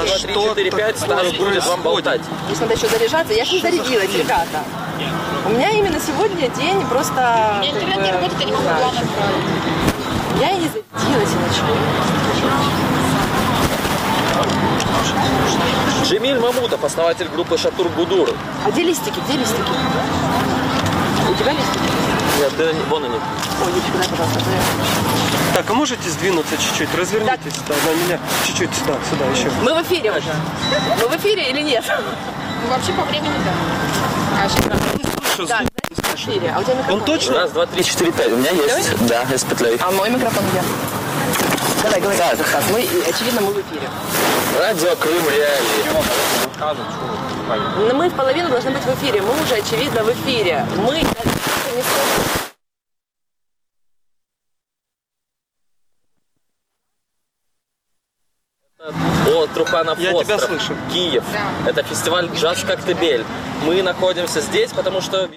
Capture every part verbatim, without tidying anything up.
раз два, три, четыре, пять, Стас будет вам болтать. Здесь надо еще заряжаться. Я же не зарядилась, ребята. У меня именно сегодня день просто... У меня интернет не работает, я не могу план отправить. Я и не зарядилась, и ничего. Джемиль Мамутов, основатель группы Шатур Гудур. А где листики? Где листики? У тебя листики? Нет, да, вон они. Ой, Юрчик, дай, пожалуйста. Так, а можете сдвинуться чуть-чуть? Развернитесь да, на меня. Чуть-чуть сюда, сюда еще. Мы в эфире уже. Мы в эфире или нет? Ну, вообще по времени, да. А сейчас Слышу, да, в эфире. А у тебя микрофон? Он точно? Раз, два, три, четыре, пять. У меня есть. Да, из петлей. А мой микрофон где? Давай, говори. Так. Так, мы, очевидно, мы в эфире. Радио Крым Реалии. Но мы в половину должны быть в эфире. Мы уже, очевидно, в эфире. Мы... О, Труханов Я остров, тебя слышу. Киев. Да. Это фестиваль «Джаз Коктебель». Мы находимся здесь, потому что...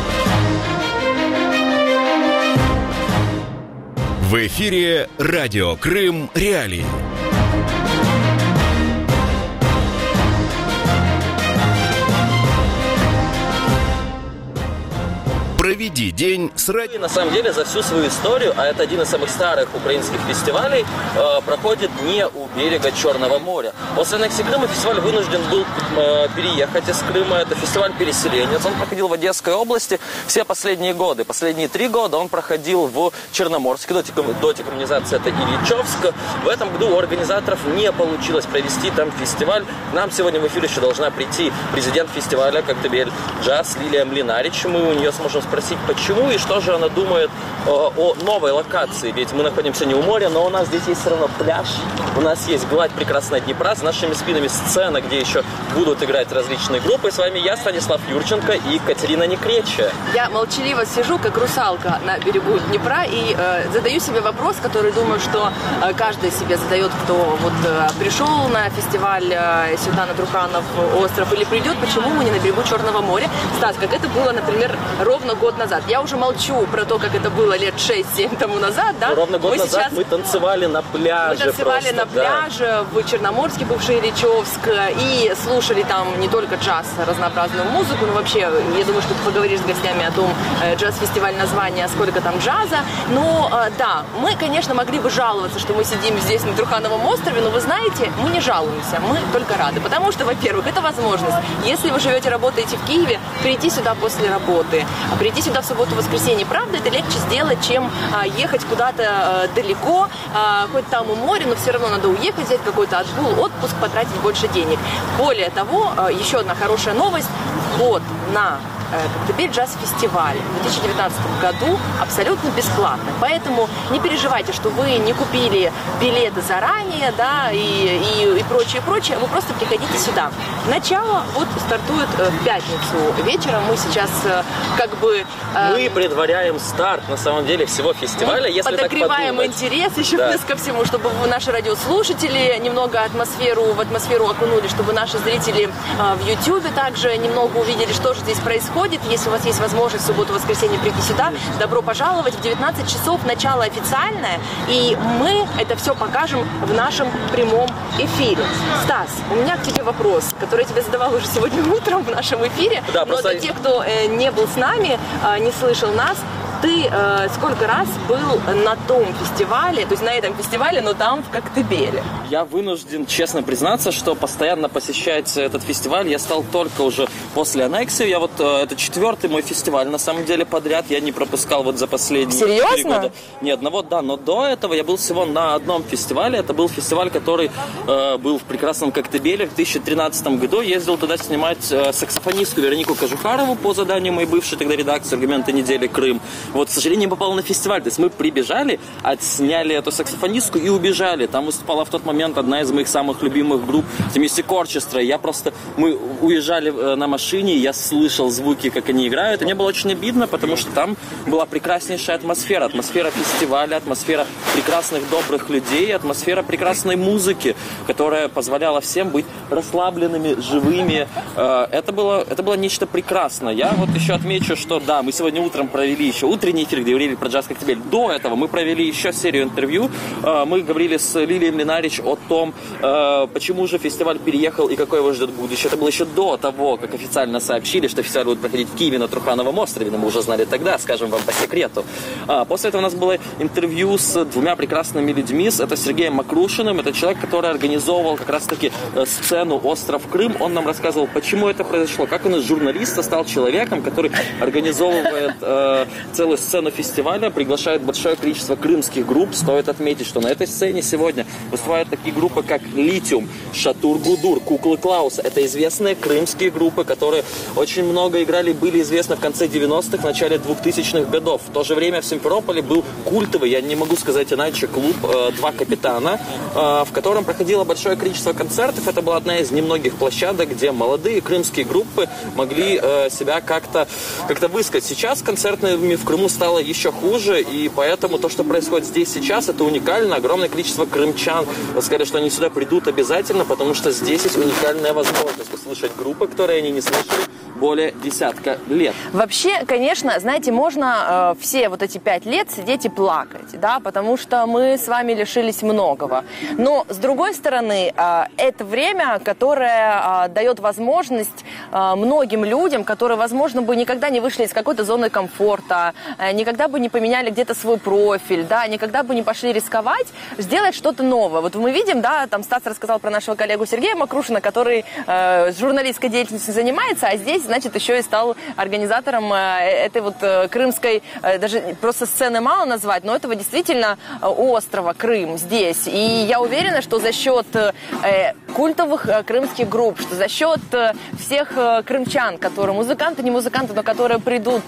В эфире Радио Крым Реалии. Проведи день с радио. На самом деле за всю свою историю, а это один из самых старых украинских фестивалей, э, проходит не у берега Черного моря. После аннексии Крыма фестиваль вынужден был э, переехать из Крыма. Это фестиваль переселенец. Он проходил в Одесской области все последние годы. Последние три года он проходил в Черноморске, до, до декоммунизации это Ильичевск. В этом году у организаторов не получилось провести там фестиваль. К нам сегодня в эфир еще должна прийти президент фестиваля «Коктебель Джаз» Лилия Млинарич. Мы у нее сможем спросить, почему и что же она думает э, о новой локации. Ведь мы находимся не у моря, но у нас здесь есть все равно пляж. У нас есть гладь прекрасная Днепра, с нашими спинами сцена, где еще будут играть различные группы. С вами я, Станислав Юрченко и Катерина Некречия. Я молчаливо сижу, как русалка на берегу Днепра, и э, задаю себе вопрос, который, думаю, что э, каждый себе задает, кто вот э, пришел на фестиваль э, сюда, на Труханов остров, или придет, почему мы не на берегу Черного моря. Стас, как это было, например, ровно год назад. Я уже молчу про то, как это было лет шесть-семь тому назад, да? Ну, ровно год мы назад сейчас... мы танцевали на пляже. Мы танцевали просто, на да. пляже в Черноморске, бывший Ильичевск, и слушали там не только джаз, разнообразную музыку, но вообще, я думаю, что ты поговоришь с гостями о том, джаз-фестиваль название, сколько там джаза. Но да, мы, конечно, могли бы жаловаться, что мы сидим здесь на Трухановом острове, но вы знаете, мы не жалуемся, мы только рады. Потому что, во-первых, это возможность, если вы живете, работаете в Киеве, прийти сюда после работы, прийти сюда в субботу-воскресенье. Правда, это легче сделать, чем а, ехать куда-то а, далеко, а, хоть там у моря, но все равно надо уехать, взять какой-то отгул, отпуск, потратить больше денег. Более того, а, еще одна хорошая новость. Вот на Коктебель джаз-фестиваль в две тысячи девятнадцатом году абсолютно бесплатно. Поэтому не переживайте, что вы не купили билеты заранее, да, и, и, и прочее, прочее. Вы просто приходите сюда. Начало вот стартует в пятницу вечером. Мы сейчас как бы... Э, Мы предваряем старт, на самом деле, всего фестиваля, если подогреваем так интерес еще да. плюс ко всему, чтобы наши радиослушатели немного атмосферу, в атмосферу окунули, чтобы наши зрители э, в Ютубе также немного увидели, что же здесь происходит. Если у вас есть возможность в субботу-воскресенье прийти сюда, добро пожаловать. В девятнадцать часов начало официальное, и мы это все покажем в нашем прямом эфире. Стас, у меня к тебе вопрос, который я тебе задавал уже сегодня утром в нашем эфире. Да, но просто... для тех, кто э, не был с нами, э, не слышал нас, ты э, сколько раз был на том фестивале, то есть на этом фестивале, но там, в Коктебеле? Я вынужден честно признаться, что постоянно посещать этот фестиваль я стал только уже после аннексии. Я вот, э, это четвертый мой фестиваль, на самом деле, подряд. Я не пропускал вот за последние Серьезно? три года ни одного, да. Но до этого я был всего на одном фестивале. Это был фестиваль, который э, был в прекрасном Коктебеле в две тысячи тринадцатом году. Ездил туда снимать э, саксофонистку Веронику Кожухарову по заданию моей бывшей тогда редакции «Аргументы недели. Крым». Вот, к сожалению, не попал на фестиваль. То есть мы прибежали, отсняли эту саксофонистку и убежали. Там выступала в тот момент одна из моих самых любимых групп Mystic Orchestra. Я просто... Мы уезжали на машине, я слышал звуки, как они играют. И мне было очень обидно, потому что там была прекраснейшая атмосфера. Атмосфера фестиваля, атмосфера прекрасных, добрых людей, атмосфера прекрасной музыки, которая позволяла всем быть расслабленными, живыми. Это было, это было нечто прекрасное. Я вот еще отмечу, что да, мы сегодня утром провели еще утренний эфир, где говорили про джаз «Коктебель». До этого мы провели еще серию интервью. Мы говорили с Лилией Млинарич о том, почему же фестиваль переехал и какое его ждет будущее. Это было еще до того, как официально сообщили, что фестиваль будет проходить в Киеве на Трухановом острове. Но мы уже знали тогда, скажем вам по секрету. После этого у нас было интервью с двумя прекрасными людьми. Это Сергеем Макрушиным. Это человек, который организовывал как раз-таки сцену «Остров Крым». Он нам рассказывал, почему это произошло, как он из журналиста стал человеком, который организовывает э, целую сцену фестиваля, приглашает большое количество крымских групп. Стоит отметить, что на этой сцене сегодня выступают такие группы, как «Литиум», «Шатур Гудур», «Куклы Клауса». Это известные крымские группы, которые очень много играли, были известны в конце девяностых, начале двухтысячных годов. В то же время в Симферополе был культовый, я не могу сказать иначе, клуб э, «Два капитана», э, в котором проходило большое количество концертов. Это была одна из немногих площадок, где молодые крымские группы могли э, себя как-то как-то высказать. Сейчас концертными в Крыму стало еще хуже, и поэтому то, что происходит здесь сейчас, это уникально. Огромное количество крымчан сказали, что они сюда придут обязательно, потому что здесь есть уникальная возможность услышать группы, которые они не слышали более десятка лет. Вообще, конечно, знаете, можно э, все вот эти пять лет сидеть и плакать, да, потому что мы с вами лишились многого. Но, с другой стороны, э, это время, которое э, дает возможность э, многим людям, которые, возможно, бы никогда не вышли из какой-то зоны комфорта, э, никогда бы не поменяли где-то свой профиль, да, никогда бы не пошли рисковать, сделать что-то новое. Вот мы видим, да, там Стас рассказал про нашего коллегу Сергея Макрушина, который э, журналистской деятельностью занимается, а здесь, значит, еще и стал организатором этой вот крымской, даже просто сцены мало назвать, но этого действительно острова Крым здесь. И я уверена, что за счет культовых крымских групп, что за счет всех крымчан, которые музыканты, не музыканты, но которые придут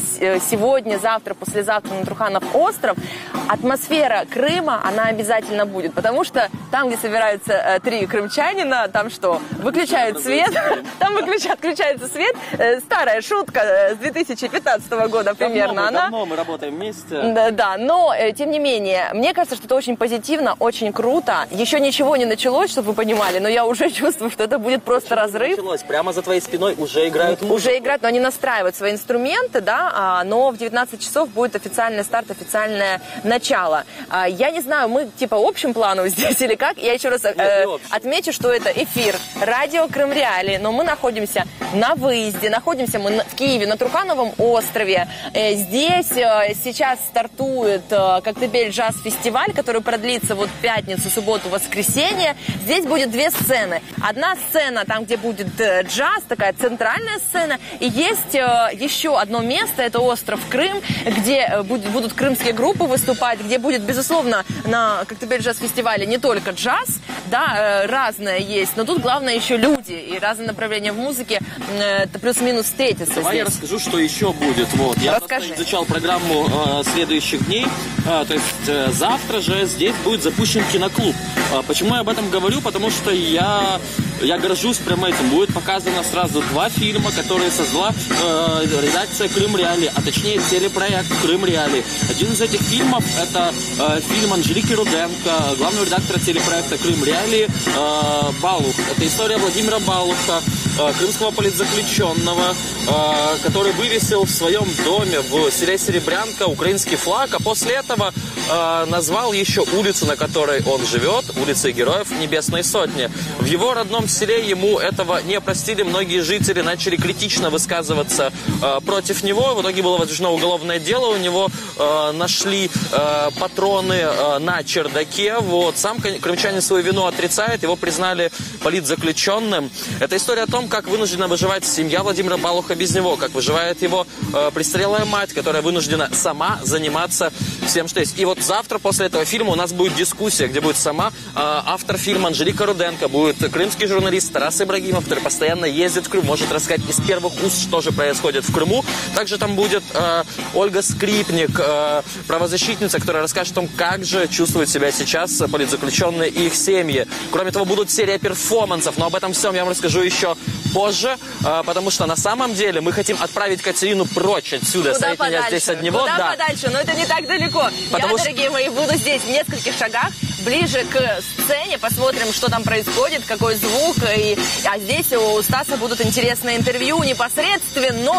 сегодня, завтра, послезавтра на Труханов остров, атмосфера Крыма, она обязательно будет. Потому что там, где собираются три крымчанина, там что? Выключают свет, там выключают, включается свет. Старая шутка с две тысячи пятнадцатого года примерно. Давно, она... давно мы работаем вместе. Да, да, но, тем не менее, мне кажется, что это очень позитивно, очень круто. Еще ничего не началось, чтобы вы понимали, но я уже чувствую, что это будет просто Почему разрыв. Началось? Прямо за твоей спиной уже играют музыку. Уже играют, но они настраивают свои инструменты, да, но в девятнадцать часов будет официальный старт, официальное начало. Я не знаю, мы типа общим планом здесь или как. Я еще раз э, отмечу, что это эфир радио Крым Реалии, но мы находимся на выезде, находимся мы в Киеве, на Трухановом острове. Здесь сейчас стартует Коктебель джаз-фестиваль, который продлится вот пятницу, субботу, воскресенье. Здесь будет две сцены. Одна сцена, там, где будет джаз, такая центральная сцена, и есть еще одно место, это остров Крым, где будут крымские группы выступать, где будет, безусловно, на Коктебель джаз-фестивале не только джаз, да, разное есть, но тут главное еще люди и разные направления в музыке плюс-минус встретиться. Давай здесь. Я расскажу, что еще будет. Вот. Я Расскажи. просто изучал программу э, следующих дней. Э, то есть э, завтра же здесь будет запущен киноклуб. Э, почему я об этом говорю? Потому что я, я горжусь прям этим. Будет показано сразу два фильма, которые создала э, редакция Крым Реалии, а точнее телепроект Крым Реалии. Один из этих фильмов это э, фильм Анжелики Руденко, главного редактора телепроекта Крым Реалии, э, Балух. Это история Владимира Балуха, э, крымского политзаключенного, э, который вывесил в своем доме в селе Серебрянка украинский флаг, а после этого э, назвал еще улицу, на которой он живет, улицей Героев Небесной Сотни. В его родном селе ему этого не простили, многие жители начали критично высказываться э, против него, в итоге было возбуждено уголовное дело, у него э, нашли э, патроны э, на чердаке, вот. Сам крымчанин свою вину отрицает, его признали политзаключенным. Это история о том, как вынуждена выживать семья Владимира Балуха без него, как выживает его э, престарелая мать, которая вынуждена сама заниматься всем, что есть. И вот завтра после этого фильма у нас будет дискуссия, где будет сама э, автор фильма Анжелика Руденко, будет крымский журналист Тарас Ибрагимов, который постоянно ездит в Крым, может рассказать из первых уст, что же происходит в Крыму. Также там будет э, Ольга Скрипник, э, правозащитница, которая расскажет о том, как же чувствуют себя сейчас политзаключенные и их семьи. Кроме того, будут серия перформансов, но об этом всем я вам расскажу еще позже, э, потому что на самом деле мы хотим отправить Катерину прочь отсюда, Куда оставить меня здесь одного. Куда да. подальше, но это не так далеко. Потому я, что... дорогие мои, буду здесь в нескольких шагах, ближе к сцене, посмотрим, что там происходит, какой звук. И... А здесь у Стаса будут интересные интервью непосредственно с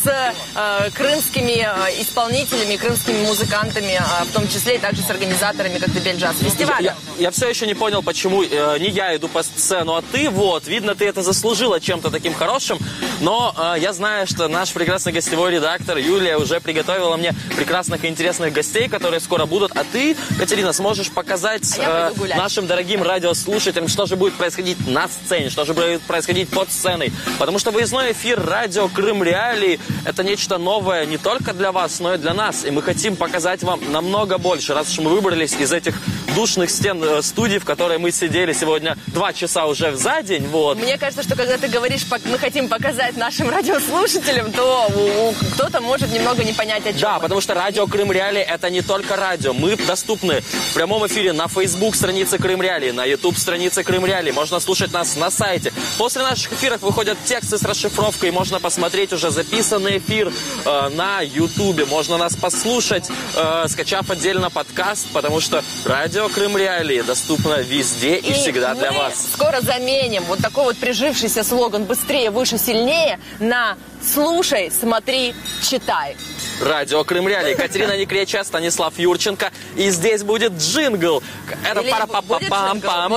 с э, крымскими э, исполнителями, крымскими музыкантами, э, в том числе и также с организаторами Коктебель Джаз фестиваля. Я, я, я все еще не понял, почему э, не я иду по сцену, а ты. Вот, видно, ты это заслужила чем-то таким хорошим. Но э, я знаю, что наш прекрасный гостевой редактор Юлия уже приготовила мне прекрасных и интересных гостей, которые скоро будут. А ты, Катерина, сможешь показать а э, нашим дорогим радиослушателям, что же будет происходить на сцене, что же будет происходить под сценой. Потому что выездной эфир радио Крым Реалии — это нечто новое не только для вас, но и для нас. И мы хотим показать вам намного больше, раз уж мы выбрались из этих душных стен э, студии, в которой мы сидели сегодня два часа уже за день. Вот. Мне кажется, что когда ты говоришь, мы хотим показать нашим радиослушателям, то у, у, кто-то может немного не понять, о чем. Да, мы. потому что радио Крым Реалии — это не только радио. Мы доступны в прямом эфире на Facebook странице Крым Реалии, на YouTube странице Крым Реалии. Можно слушать нас на сайте. После наших эфиров выходят тексты с расшифровкой. Можно посмотреть уже записанный эфир э, на YouTube. Можно нас послушать, э, скачав отдельно подкаст, потому что радио Крым Реалии доступно везде и, и всегда для вас. Скоро заменим вот такой вот прижившийся слоган «Быстрее, выше, сильнее» на «Слушай, смотри, читай». Радио Крым Реалии. Катерина Некреча, Станислав Юрченко. И здесь будет джингл. Это пара-па-па-пам-пам.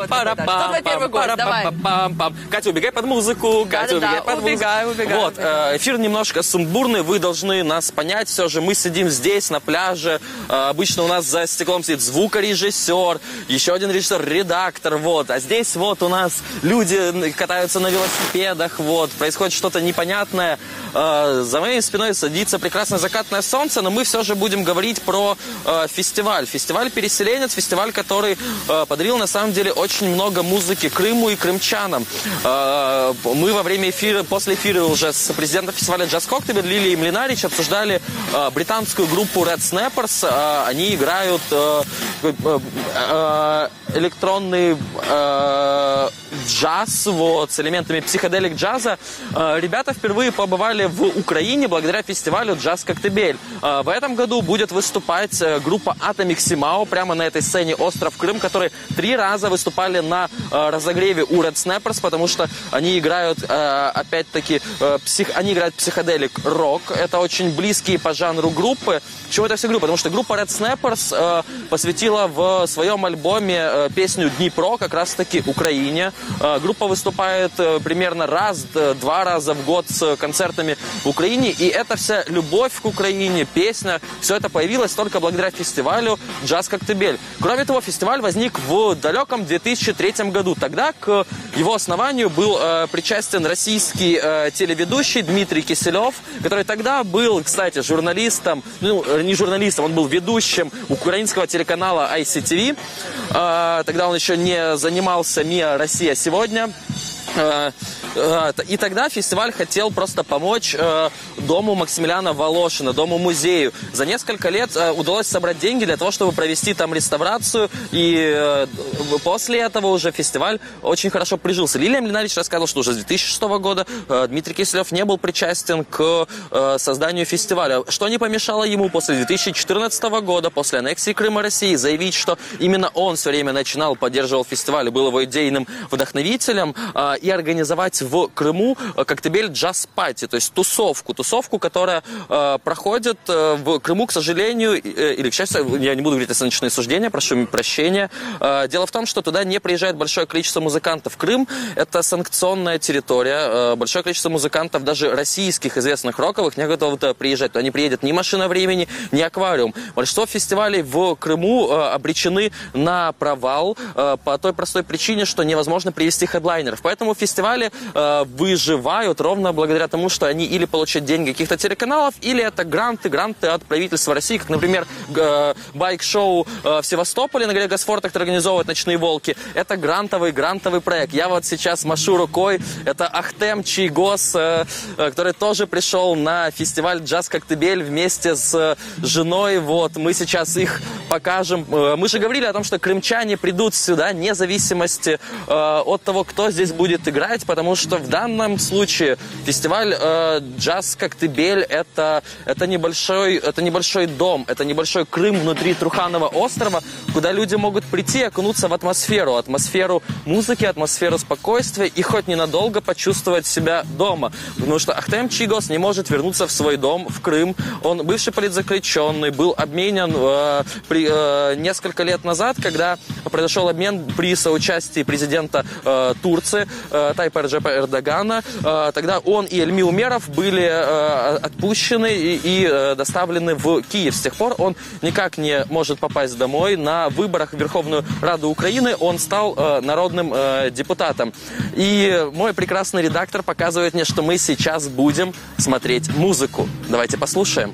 Пара-па-па-пам-пам. Катя, убегай под музыку. Катя, убегай под музыку. Вот, эфир немножко сумбурный. Вы должны нас понять. Все же мы сидим здесь, на пляже. Обычно у нас за стеклом сидит звукорежиссер, еще один режиссер, редактор. Вот. А здесь вот у нас люди катаются на велосипедах. Вот. Происходит что-то непонятное. За моей спиной садится прекрасное закатное солнце, но мы все же будем говорить про э, фестиваль. Фестиваль «Переселенец», фестиваль, который э, подарил на самом деле очень много музыки Крыму и крымчанам. Э, мы во время эфира, после эфира уже с президентом фестиваля «Джаз Коктебель» Лилией Млинарич обсуждали э, британскую группу Red Snappers. Э, они играют э, э, э, электронный э, джаз вот, с элементами психоделик джаза. Э, ребята впервые побывали в Украине благодаря фестивалю «Джаз Коктебель». В этом году будет выступать группа Atomic Simao прямо на этой сцене «Остров Крым», которые три раза выступали на разогреве у Red Snappers, потому что они играют, опять-таки, псих... они играют психоделик рок. Это очень близкие по жанру группы. Почему это все говорю? Потому что группа Red Snappers посвятила в своем альбоме песню «Днепро» как раз-таки Украине. Группа выступает примерно раз-два раза в год с концертами в Украине, и это вся любовь к Украине, песня, все это появилось только благодаря фестивалю «Джаз Коктебель». Кроме того, фестиваль возник в далеком две тысячи третьем году. Тогда к его основанию был э, причастен российский э, телеведущий Дмитрий Киселев, который тогда был, кстати, журналистом, ну, не журналистом, он был ведущим украинского телеканала ай си ти ви. Э, тогда он еще не занимался МИА «Россия сегодня». И тогда фестиваль хотел просто помочь э, дому Максимилиана Волошина, дому-музею. За несколько лет э, удалось собрать деньги для того, чтобы провести там реставрацию. И э, после этого уже фестиваль очень хорошо прижился. Лилия Млинарич рассказывала, что уже с две тысячи шестого года э, Дмитрий Киселев не был причастен к э, созданию фестиваля. Что не помешало ему после две тысячи четырнадцатого года, после аннексии Крыма России, заявить, что именно он все время начинал, поддерживал фестиваль, был его идейным вдохновителем, э, и организовать в Крыму Коктебель Джаз Пати, то есть тусовку, тусовку, которая э, проходит э, в Крыму, к сожалению, э, или к счастью, я не буду говорить оценочные суждения, прошу прощения. Э, дело в том, что туда не приезжает большое количество музыкантов. Крым — это санкционная территория, э, большое количество музыкантов, даже российских известных роковых, не готовы туда приезжать, то не приедет ни «Машина времени», ни «Аквариум». Большинство фестивалей в Крыму э, обречены на провал э, по той простой причине, что невозможно привести хедлайнеров. Поэтому фестивали э, выживают ровно благодаря тому, что они или получают деньги каких-то телеканалов, или это гранты, гранты от правительства России, как, например, э, байк-шоу э, в Севастополе на горе Госфорта, который организовывает «Ночные волки». Это грантовый, грантовый проект. Я вот сейчас машу рукой. Это Ахтем Чайгос, э, э, который тоже пришел на фестиваль «Джаз Коктебель» вместе с женой. Вот, мы сейчас их покажем. Э, мы же говорили о том, что крымчане придут сюда, вне зависимости э, от того, кто здесь будет будет играть, потому что в данном случае фестиваль э, «Джаз Коктебель» это, это, небольшой, это небольшой дом, это небольшой Крым внутри Труханова острова, куда люди могут прийти и окунуться в атмосферу, атмосферу музыки, атмосферу спокойствия и хоть ненадолго почувствовать себя дома. Потому что Ахтем Чийгоз не может вернуться в свой дом, в Крым. Он бывший политзаключенный, был обменен э, при, э, несколько лет назад, когда произошел обмен при соучастии президента э, Турции э, Тайпа Реджепа Эрдогана. Э, тогда он и Эльми Умеров были э, отпущены и, и э, доставлены в Киев. С тех пор он никак не может попасть домой. На выборах в Верховную Раду Украины он стал э, народным э, депутатом. И мой прекрасный редактор показывает мне, что мы сейчас будем смотреть музыку. Давайте послушаем.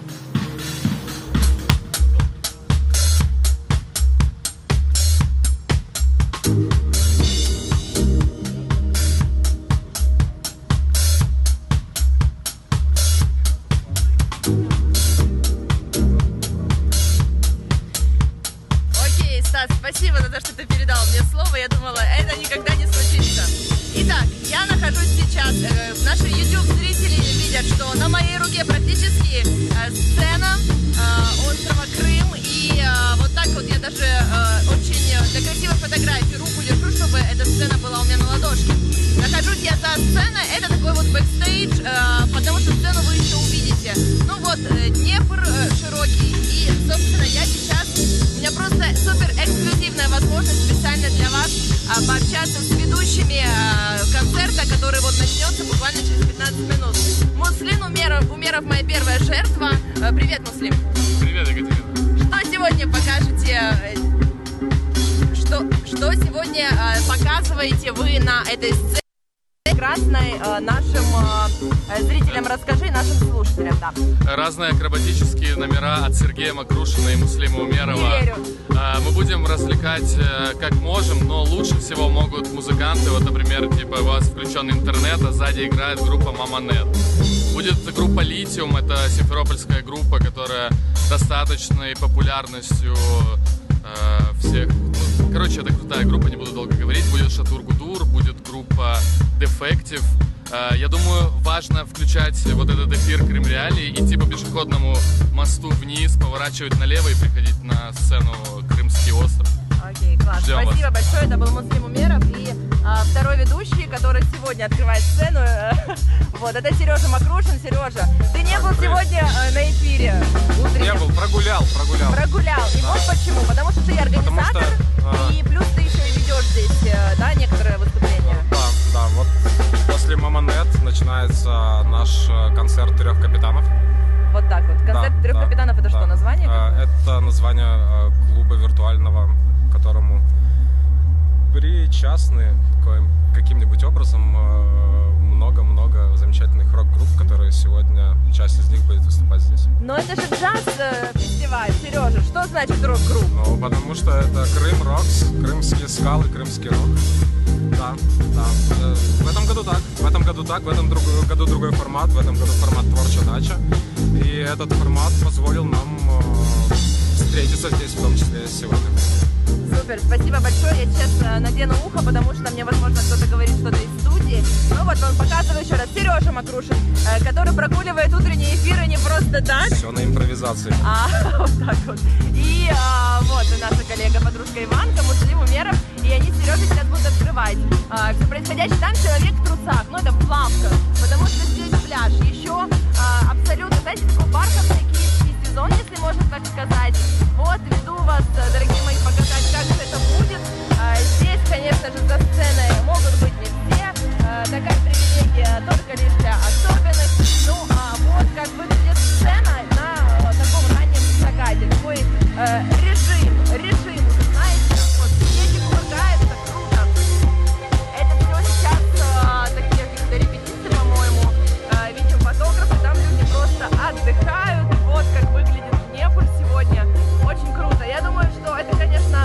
Спасибо за то, что ты передал мне слово. Я думала, это никогда не случится. Итак, я нахожусь сейчас. Э, наши YouTube-зрители видят, что на моей руке практически э, сцена э, острова Крым. И э, вот так вот я даже э, очень для красивой фотографии руку держу, чтобы эта сцена была у меня на ладошке. Нахожусь я за сценой. Это такой вот бэкстейдж, э, потому что сцену вы еще увидите. Ну вот, э, Днепр э, широкий. И, собственно, я сейчас... У меня просто супер эксклюзивная возможность специально для вас а, пообщаться с ведущими а, концерта, который вот начнется буквально через пятнадцать минут. Муслим Умеров, Умеров моя первая жертва. А, привет, Муслим. Привет, Екатерина. Что сегодня покажете? Что, что сегодня а, показываете вы на этой сцене? Прекрасной э, нашим э, зрителям расскажи, нашим слушателям, да. Разные акробатические номера от Сергея Макрушина и Муслима Умерова. Не верю. Э, мы будем развлекать э, как можем, но лучше всего могут музыканты. Вот, например, типа у вас включен интернет, а сзади играет группа Маманет. Будет группа Литиум, это симферопольская группа, которая достаточной популярностью э, всех. Ну, короче, это крутая группа, не буду долго говорить. Будет Шатур Гудур, будет группа Defective. Я думаю, важно включать вот этот эфир Крым Реалии, идти по пешеходному мосту вниз, поворачивать налево и приходить на сцену Крымский остров. Окей, класс. Ждем Спасибо вас. большое. Это был Муслим Умеров и а, второй ведущий, который сегодня открывает сцену. Вот, это Сережа Макрушин. Сережа, ты не был сегодня а, на эфире утреннем? Не был, прогулял, прогулял. Прогулял. И вот почему. Потому что ты организатор, что, и плюс ты еще и ведешь здесь, да, некоторые выступления. Да, да, вот после Маманет начинается наш концерт трех капитанов. Вот так вот. Концерт Да, трех да, капитанов, это да. что, название? А, Это название клуба виртуального, которому причастны каким-нибудь образом много-много замечательных рок-групп, которые сегодня, часть из них будет выступать здесь. Но это же джаз-фестиваль, Сережа. Что значит рок-групп? Ну, потому что это Крым Рокс, крымские скалы, крымский рок. Да, да. Э, В этом году так, в этом году так, в этом друг- году другой формат, в этом году формат «Творча дача». И этот формат позволил нам э, встретиться здесь, в том числе сегодня. Супер, спасибо большое. Я сейчас э, надену ухо, потому что мне, возможно, кто-то говорит что-то из студии. Ну вот, он показывает еще раз. Сережа Макрушин, э, который прогуливает утренние эфиры не просто так, Все на импровизации. а вот так вот. И а, вот и наша коллега, подружка Иванка, Муслим Умеров, и они с Сережей сейчас будут открывать а, все происходящее. Там человек в трусах, ну это плавка, потому что здесь пляж. Еще а, абсолютно, знаете, такой бархатный киевский сезон, если можно так сказать. Вот, веду вас, дорогие мои, показать, как же это будет. А, здесь, конечно же, за сценой могут быть не все. А, такая привилегия только лишь для особенных. Ну, а вот как выглядит сцена на а, таком раннем закате. Такой э, режим, режим, вы знаете, вот дети помогают, это круто. Это все сейчас а, такие какие-то репетиции, по-моему, а, видим фотографы, там люди просто отдыхают. Вот как выглядит Днепр сегодня. Очень круто. Я думаю, что это, конечно...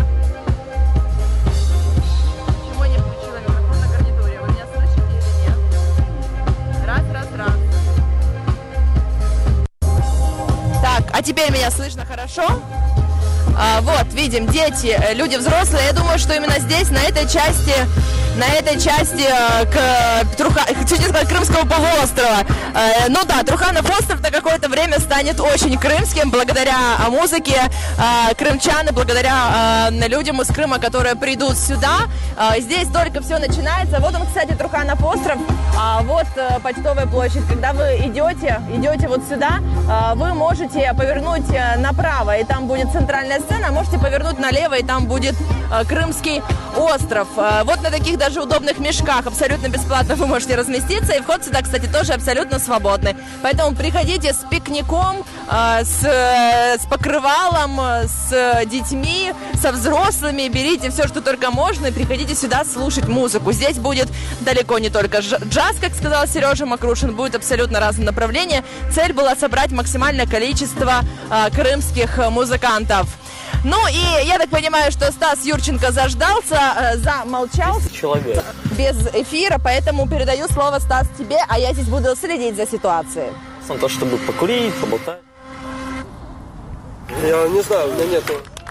Почему я не включила микрофон на гарнитуре? Вы меня слышите или нет? Раз, раз, раз. Так, а теперь меня слышно хорошо? А, вот, видим, дети, люди взрослые. Я думаю, что именно здесь, на этой части на этой части к, к Труха... чуть не сказать, Крымского полуострова. Э, ну да, Труханов остров на какое-то время станет очень крымским благодаря музыке э, крымчан и благодаря э, людям из Крыма, которые придут сюда. Э, здесь только все начинается. Вот он, кстати, Труханов остров, а вот э, Почтовая площадь. Когда вы идете, идете вот сюда, э, вы можете повернуть направо, и там будет центральная сцена, можете повернуть налево, и там будет э, Крымский остров. Э, вот на таких даже удобных мешках абсолютно бесплатно вы можете разместиться, и вход сюда, кстати, тоже абсолютно свободный. Поэтому приходите с пикником, э, с, э, с покрывалом, с детьми, со взрослыми, берите все, что только можно, и приходите сюда слушать музыку. Здесь будет далеко не только джаз, как сказал Сережа Макрушин, будет абсолютно разные направления. Цель была собрать максимальное количество э, крымских музыкантов. Ну и я так понимаю, что Стас Юрченко заждался, э, замолчал. Человек. Без эфира, поэтому передаю слово, Стас, тебе, а я здесь буду следить за ситуацией. На то, чтобы покурить, поболтать. Я не знаю, у меня нету.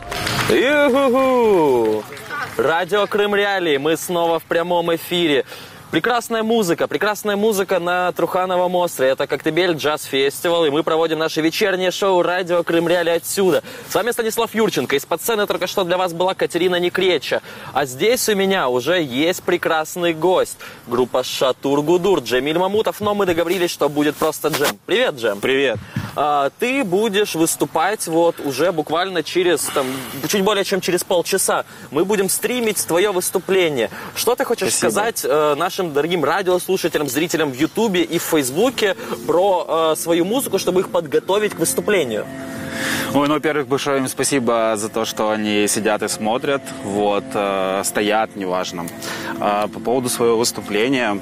Ю-ху-ху! Радио Крым Реалии. Мы снова в прямом эфире. Прекрасная музыка, прекрасная музыка на Трухановом острове. Это Коктебель Джаз Фестивал, и мы проводим наше вечернее шоу «Радио Крым Реалии» отсюда. С вами Станислав Юрченко. Из-под сцены только что для вас была Катерина Некреча. А здесь у меня уже есть прекрасный гость. Группа Шатур-Гудур, Джемиль Мамутов. Но мы договорились, что будет просто Джем. Привет, Джем. Привет. А, ты будешь выступать вот уже буквально через, там, чуть более чем через полчаса. Мы будем стримить твое выступление. Что ты хочешь Спасибо. сказать э, нашим дорогим радиослушателям, зрителям в Ютубе и в Фейсбуке про э, свою музыку, чтобы их подготовить к выступлению? Ой, ну, во-первых, большое им спасибо за то, что они сидят и смотрят, вот, э, стоят, неважно. Э, по поводу своего выступления,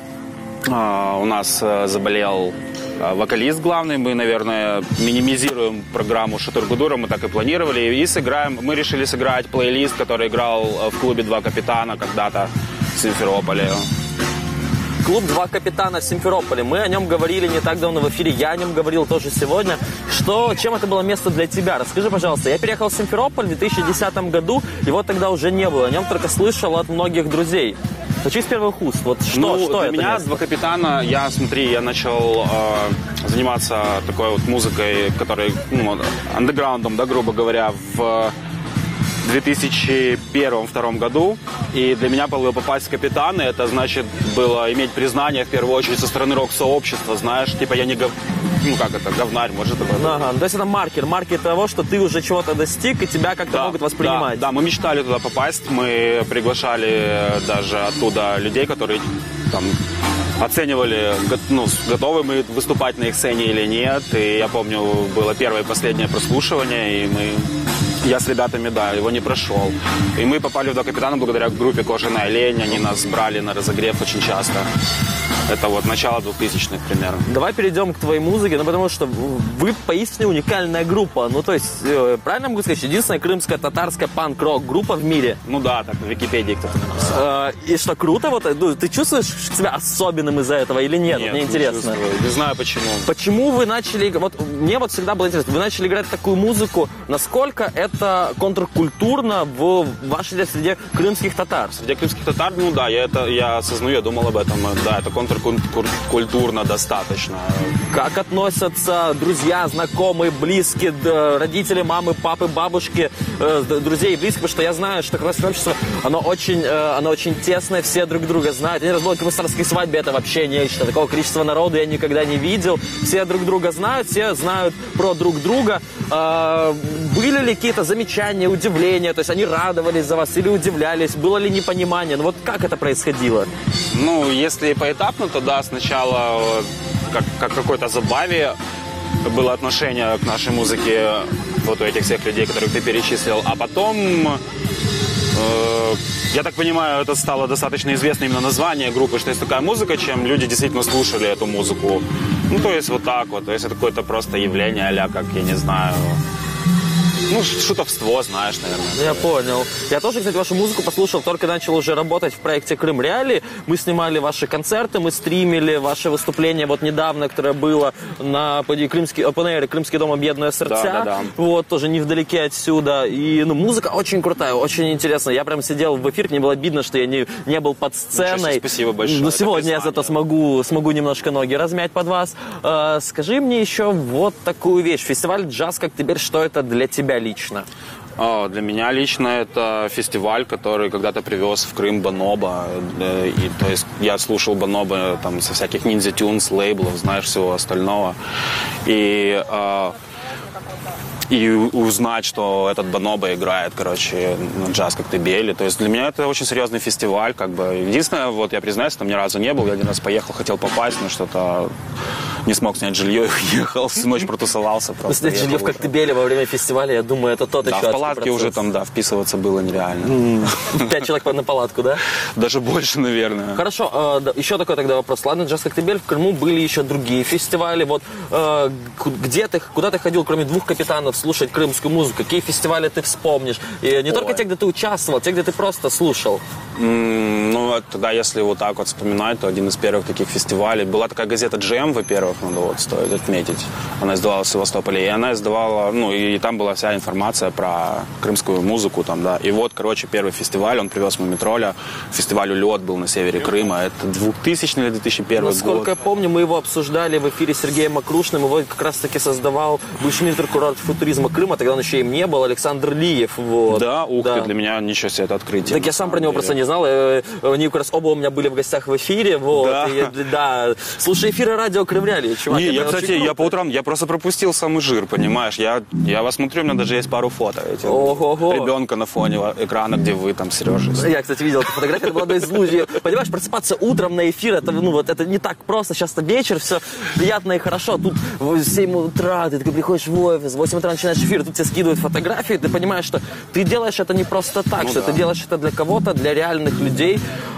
э, у нас э, заболел э, вокалист главный, мы, наверное, минимизируем программу Шатур-Гудура, мы так и планировали, и сыграем, мы решили сыграть плейлист, который играл в клубе «Два капитана» когда-то в Симферополе. Клуб «Два капитана» в Симферополе. Мы о нем говорили не так давно в эфире, я о нем говорил тоже сегодня. Что, чем это было место для тебя? Расскажи, пожалуйста. Я переехал в Симферополь в две тысячи десятом году, его тогда уже не было. О нем только слышал от многих друзей. Хочу с первых уст. Вот что, ну, что для это меня место? «Два капитана», я, смотри, я начал э, заниматься такой вот музыкой, которой, ну, андеграундом, да, грубо говоря, в две тысячи первом-втором году, и для меня было попасть в «Капитаны», это значит было иметь признание в первую очередь со стороны рок-сообщества, знаешь, типа я не гов... ну как это, говнарь, может это... Ага, то есть это маркер, маркер того, что ты уже чего-то достиг, и тебя как-то да, могут воспринимать. Да, да, мы мечтали туда попасть, мы приглашали даже оттуда людей, которые там оценивали, ну, готовы мы выступать на их сцене или нет, и я помню, было первое и последнее прослушивание, и мы... Я с ребятами, да, его не прошел. И мы попали в «Два капитана» благодаря группе «Кожаная лень». Они нас брали на разогрев очень часто. Это вот начало двухтысячных примерно. Давай перейдем к твоей музыке, ну потому что вы поистине уникальная группа. Ну то есть, э, правильно могу сказать, единственная крымская татарская панк-рок группа в мире. Ну да, так в Википедии кто-то написал. Э, и что круто, вот, ну, ты чувствуешь себя особенным из-за этого или нет? Нет, Мне не интересно. чувствую. Не знаю почему. Почему вы начали, вот мне вот всегда было интересно, вы начали играть такую музыку, насколько это контркультурно в вашей среде крымских татар? Среди крымских татар, ну да, я это я осознаю, я думал об этом, да, это контркультурно достаточно. Как относятся друзья, знакомые, близкие, родители, мамы, папы, бабушки, друзей и близких, потому что я знаю, что крымское общество, оно очень, оно очень тесное, все друг друга знают. Один раз был на крымской свадьбе, это вообще нечто. Такого количества народу я никогда не видел. Все друг друга знают, все знают про друг друга. Были ли какие-то замечания, удивления? То есть они радовались за вас или удивлялись? Было ли непонимание? Ну вот как это происходило? Ну, если поэтапно, то да, сначала как, как какой-то забаве было отношение к нашей музыке вот у этих всех людей, которых ты перечислил. А потом, э, я так понимаю, это стало достаточно известно именно название группы, что есть такая музыка, чем люди действительно слушали эту музыку. Ну, то есть вот так вот. То есть это какое-то просто явление, а-ля, как, я не знаю... ну, шутовство, знаешь, наверное. Я понял. Я тоже, кстати, вашу музыку послушал, только начал уже работать в проекте «Крым Реалии». Мы снимали ваши концерты, мы стримили ваше выступление вот недавно, которое было на крымский Open Air, Крымский дом «Объединенные сердца». Да, да, да. Вот, тоже невдалеке отсюда. И, ну, музыка очень крутая, очень интересная. Я прям сидел в эфире, мне было обидно, что я не, не был под сценой. Спасибо большое. Но сегодня я зато смогу, смогу немножко ноги размять под вас. Э, скажи мне еще вот такую вещь. Фестиваль «Джаз Коктебель», что это для тебя лично? О, для меня лично это фестиваль, который когда-то привез в Крым Бонобо. И, то есть я слушал Бонобо там со всяких Ninja Tunes, лейблов, знаешь, всего остального. И... Э, И узнать, что этот Бонобо играет, короче, на «Джаз Коктебеле». То есть для меня это очень серьезный фестиваль, как бы. Единственное, вот я признаюсь, там ни разу не был. Я один раз поехал, хотел попасть, но что-то не смог снять жилье и уехал. Всю ночь протусовался просто. Снять жилье в Коктебеле во время фестиваля, я думаю, это тот да, еще в палатке процесс. Уже там, да, вписываться было нереально. Пять человек на палатку, да? Даже больше, наверное. Хорошо, еще такой тогда вопрос. Ладно, «Джаз Коктебель», в Крыму были еще другие фестивали. Вот где ты, куда ты ходил, кроме двух капитанов, слушать крымскую музыку? Какие фестивали ты вспомнишь? И не Ой. только те, где ты участвовал, те, где ты просто слушал. Mm, ну, тогда, если вот так вот вспоминать, то один из первых таких фестивалей. Была такая газета джи эм, во-первых, надо вот стоит отметить. Она издавалась в Севастополе. И она издавала, ну, и там была вся информация про крымскую музыку там, да. И вот, короче, первый фестиваль, он привез Мумитроля. Фестиваль «Улет» был на севере Крыма. Это двухтысячный или две тысячи первый год. Насколько я помню, мы его обсуждали в эфире с Сергеем Макрушным. Его как раз-таки создавал бывший министр курорт футуризма Крыма. Тогда он еще им не был, Александр Лиев. Вот. Да, ух да. ты, для меня ничего себе это открытие. Так я сам про него деле. просто не знал. Они как раз оба у меня были в гостях в эфире. Вот. Да. И, да. Слушай, эфиры радио «Крым Реалии», чувак. Не, я, кстати, я по утрам, я просто пропустил самый жир, понимаешь? Я, я вас смотрю, у меня даже есть пару фото. Эти, ребенка на фоне экрана, где вы там, Сережа. Я, кстати, видел эту фотографию, это была одна из лучших. Понимаешь, просыпаться утром на эфир, это, ну, вот, это не так просто. Сейчас-то вечер, все приятно и хорошо. Тут в семь утра ты такой приходишь в офис, в восемь утра начинаешь эфир, тут тебе скидывают фотографии, ты понимаешь, что ты делаешь это не просто так, ну, что да. ты делаешь это для кого-то, для реальных людей.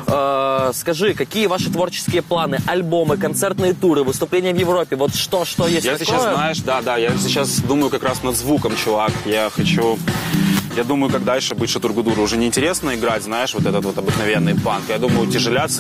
Э, скажи, какие ваши творческие планы, альбомы, концертные туры, выступления в Европе, вот что, что есть Я такое? сейчас, знаешь, да, да, я сейчас думаю как раз над звуком, чувак. Я хочу... Я думаю, как дальше быть Шатургудуру. Уже неинтересно играть, знаешь, вот этот вот обыкновенный панк. Я думаю, утяжеляться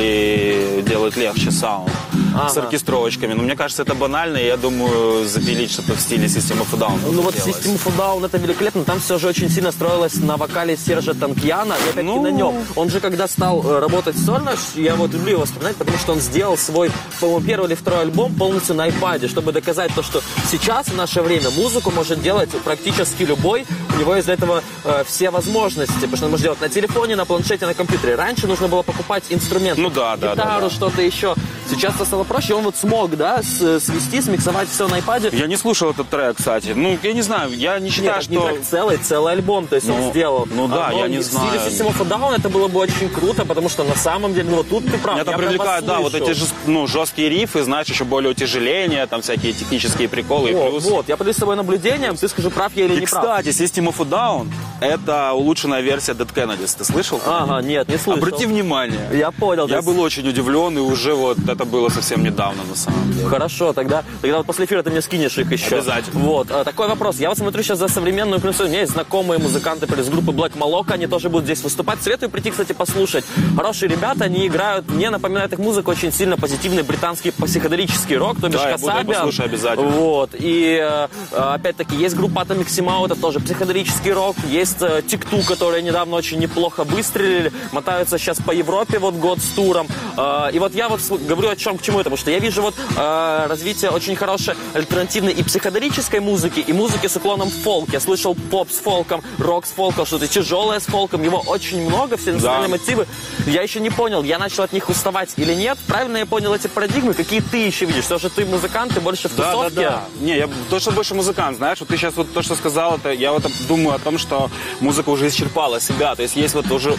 или делать легче саунд ага. с оркестровочками. Но мне кажется, это банально, и я думаю, запилить что-то в стиле System of a Down. Ну вот System of a Down это великолепно. Там все же очень сильно строилось на вокале Сержа Танкьяна. И опять-таки ну... на нем. Он же, когда стал работать сольно, я вот люблю его вспоминать, потому что он сделал свой, по-моему, первый или второй альбом полностью на iPad, чтобы доказать то, что сейчас, в наше время, музыку может делать практически любой. У него из-за этого э, все возможности, потому что он может делать на телефоне, на планшете, на компьютере. Раньше нужно было покупать инструмент, ну, да, гитару, да, да, да. что-то еще. Сейчас это стало проще, он вот смог, да, с, свести, смиксовать все на iPad. Я не слушал этот трек, кстати. Ну, я не знаю, я не считаю, Нет, что... не трек целый, целый альбом, то есть ну, он сделал. Ну да, а, я не в знаю. В стиле System of a Down это было бы очень круто, потому что на самом деле, ну вот тут ты прав. Меня там привлекают, да, вот эти ну, жесткие рифы, знаешь, еще более утяжеления, там всякие технические приколы. О, и плюс... Вот, я поделюсь с тобой наблюдением, ты скажи, прав я или и, не прав. Кстати, System of a Down — это улучшенная версия Dead Kennedys. Ты слышал? Ага, нет, не слышал. Обрати внимание. Я понял. Я есть... был очень удивлен, и уже вот это было совсем недавно, на самом деле. Хорошо, тогда, тогда вот после эфира ты мне скинешь их еще. Обязательно. Вот, а, такой вопрос. Я вот смотрю сейчас за современную крымскую. У меня есть знакомые музыканты из группы Black Maloka, они тоже будут здесь выступать. Советую прийти, кстати, послушать. Хорошие ребята, они играют, мне напоминает их музыка очень сильно позитивный британский психоделический рок, то бишь да, Касабиан. Я послушаю обязательно. Вот, и опять-таки есть группа Atomic Simao, это тоже психоделический рок. Есть Тикту, которые недавно очень неплохо выстрелили, мотаются сейчас по Европе вот год с туром. И вот я вот говорю о чем, к чему это, потому что я вижу вот развитие очень хорошей альтернативной и психоделической музыки, и музыки с уклоном в фолк. Я слышал поп с фолком, рок с фолком, что-то тяжелое с фолком. Его очень много, все национальные да. мотивы. Я еще не понял, я начал от них уставать или нет. Правильно я понял эти парадигмы? Какие ты еще видишь? Что же ты музыкант, ты больше в да, тусовке? Да, да. Не, я точно больше музыкант, знаешь. Вот ты сейчас вот то, что сказал, это я вот думаю о том, что музыка уже исчерпала себя. То есть есть вот уже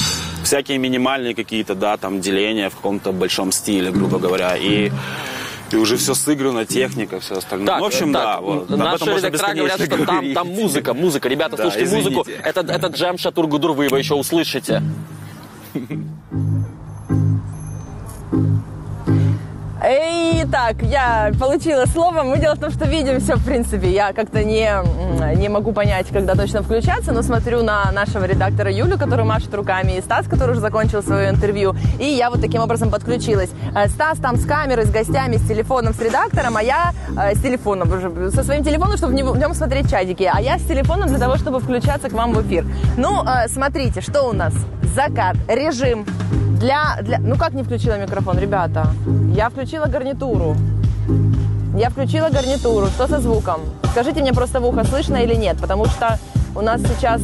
всякие минимальные какие-то, да, там, деления в каком-то большом стиле, грубо говоря. И И уже все сыграно, техника, все остальное. Так, ну, в общем, так, да. Вот. Наши редактора говорят, что там, там музыка, музыка. Ребята, да, слушайте извините. музыку. Это, это джем Шатургудур, вы его еще услышите. Эй, так, я получила слово. Мы дело в том, что видим все, в принципе. Я как-то не, не могу понять, когда точно включаться, но смотрю на нашего редактора Юлю, который машет руками, и Стас, который уже закончил свое интервью. И я вот таким образом подключилась. Стас там с камерой, с гостями, с телефоном, с редактором, а я э, с телефоном, со своим телефоном, чтобы в нем смотреть чатики, а я с телефоном для того, чтобы включаться к вам в эфир. Ну, э, смотрите, что у нас? Закат, режим. Для, для... Ну как не включила микрофон, ребята? Я включила гарнитуру. Я включила гарнитуру. Что со звуком? Скажите мне просто в ухо, слышно или нет? Потому что у нас сейчас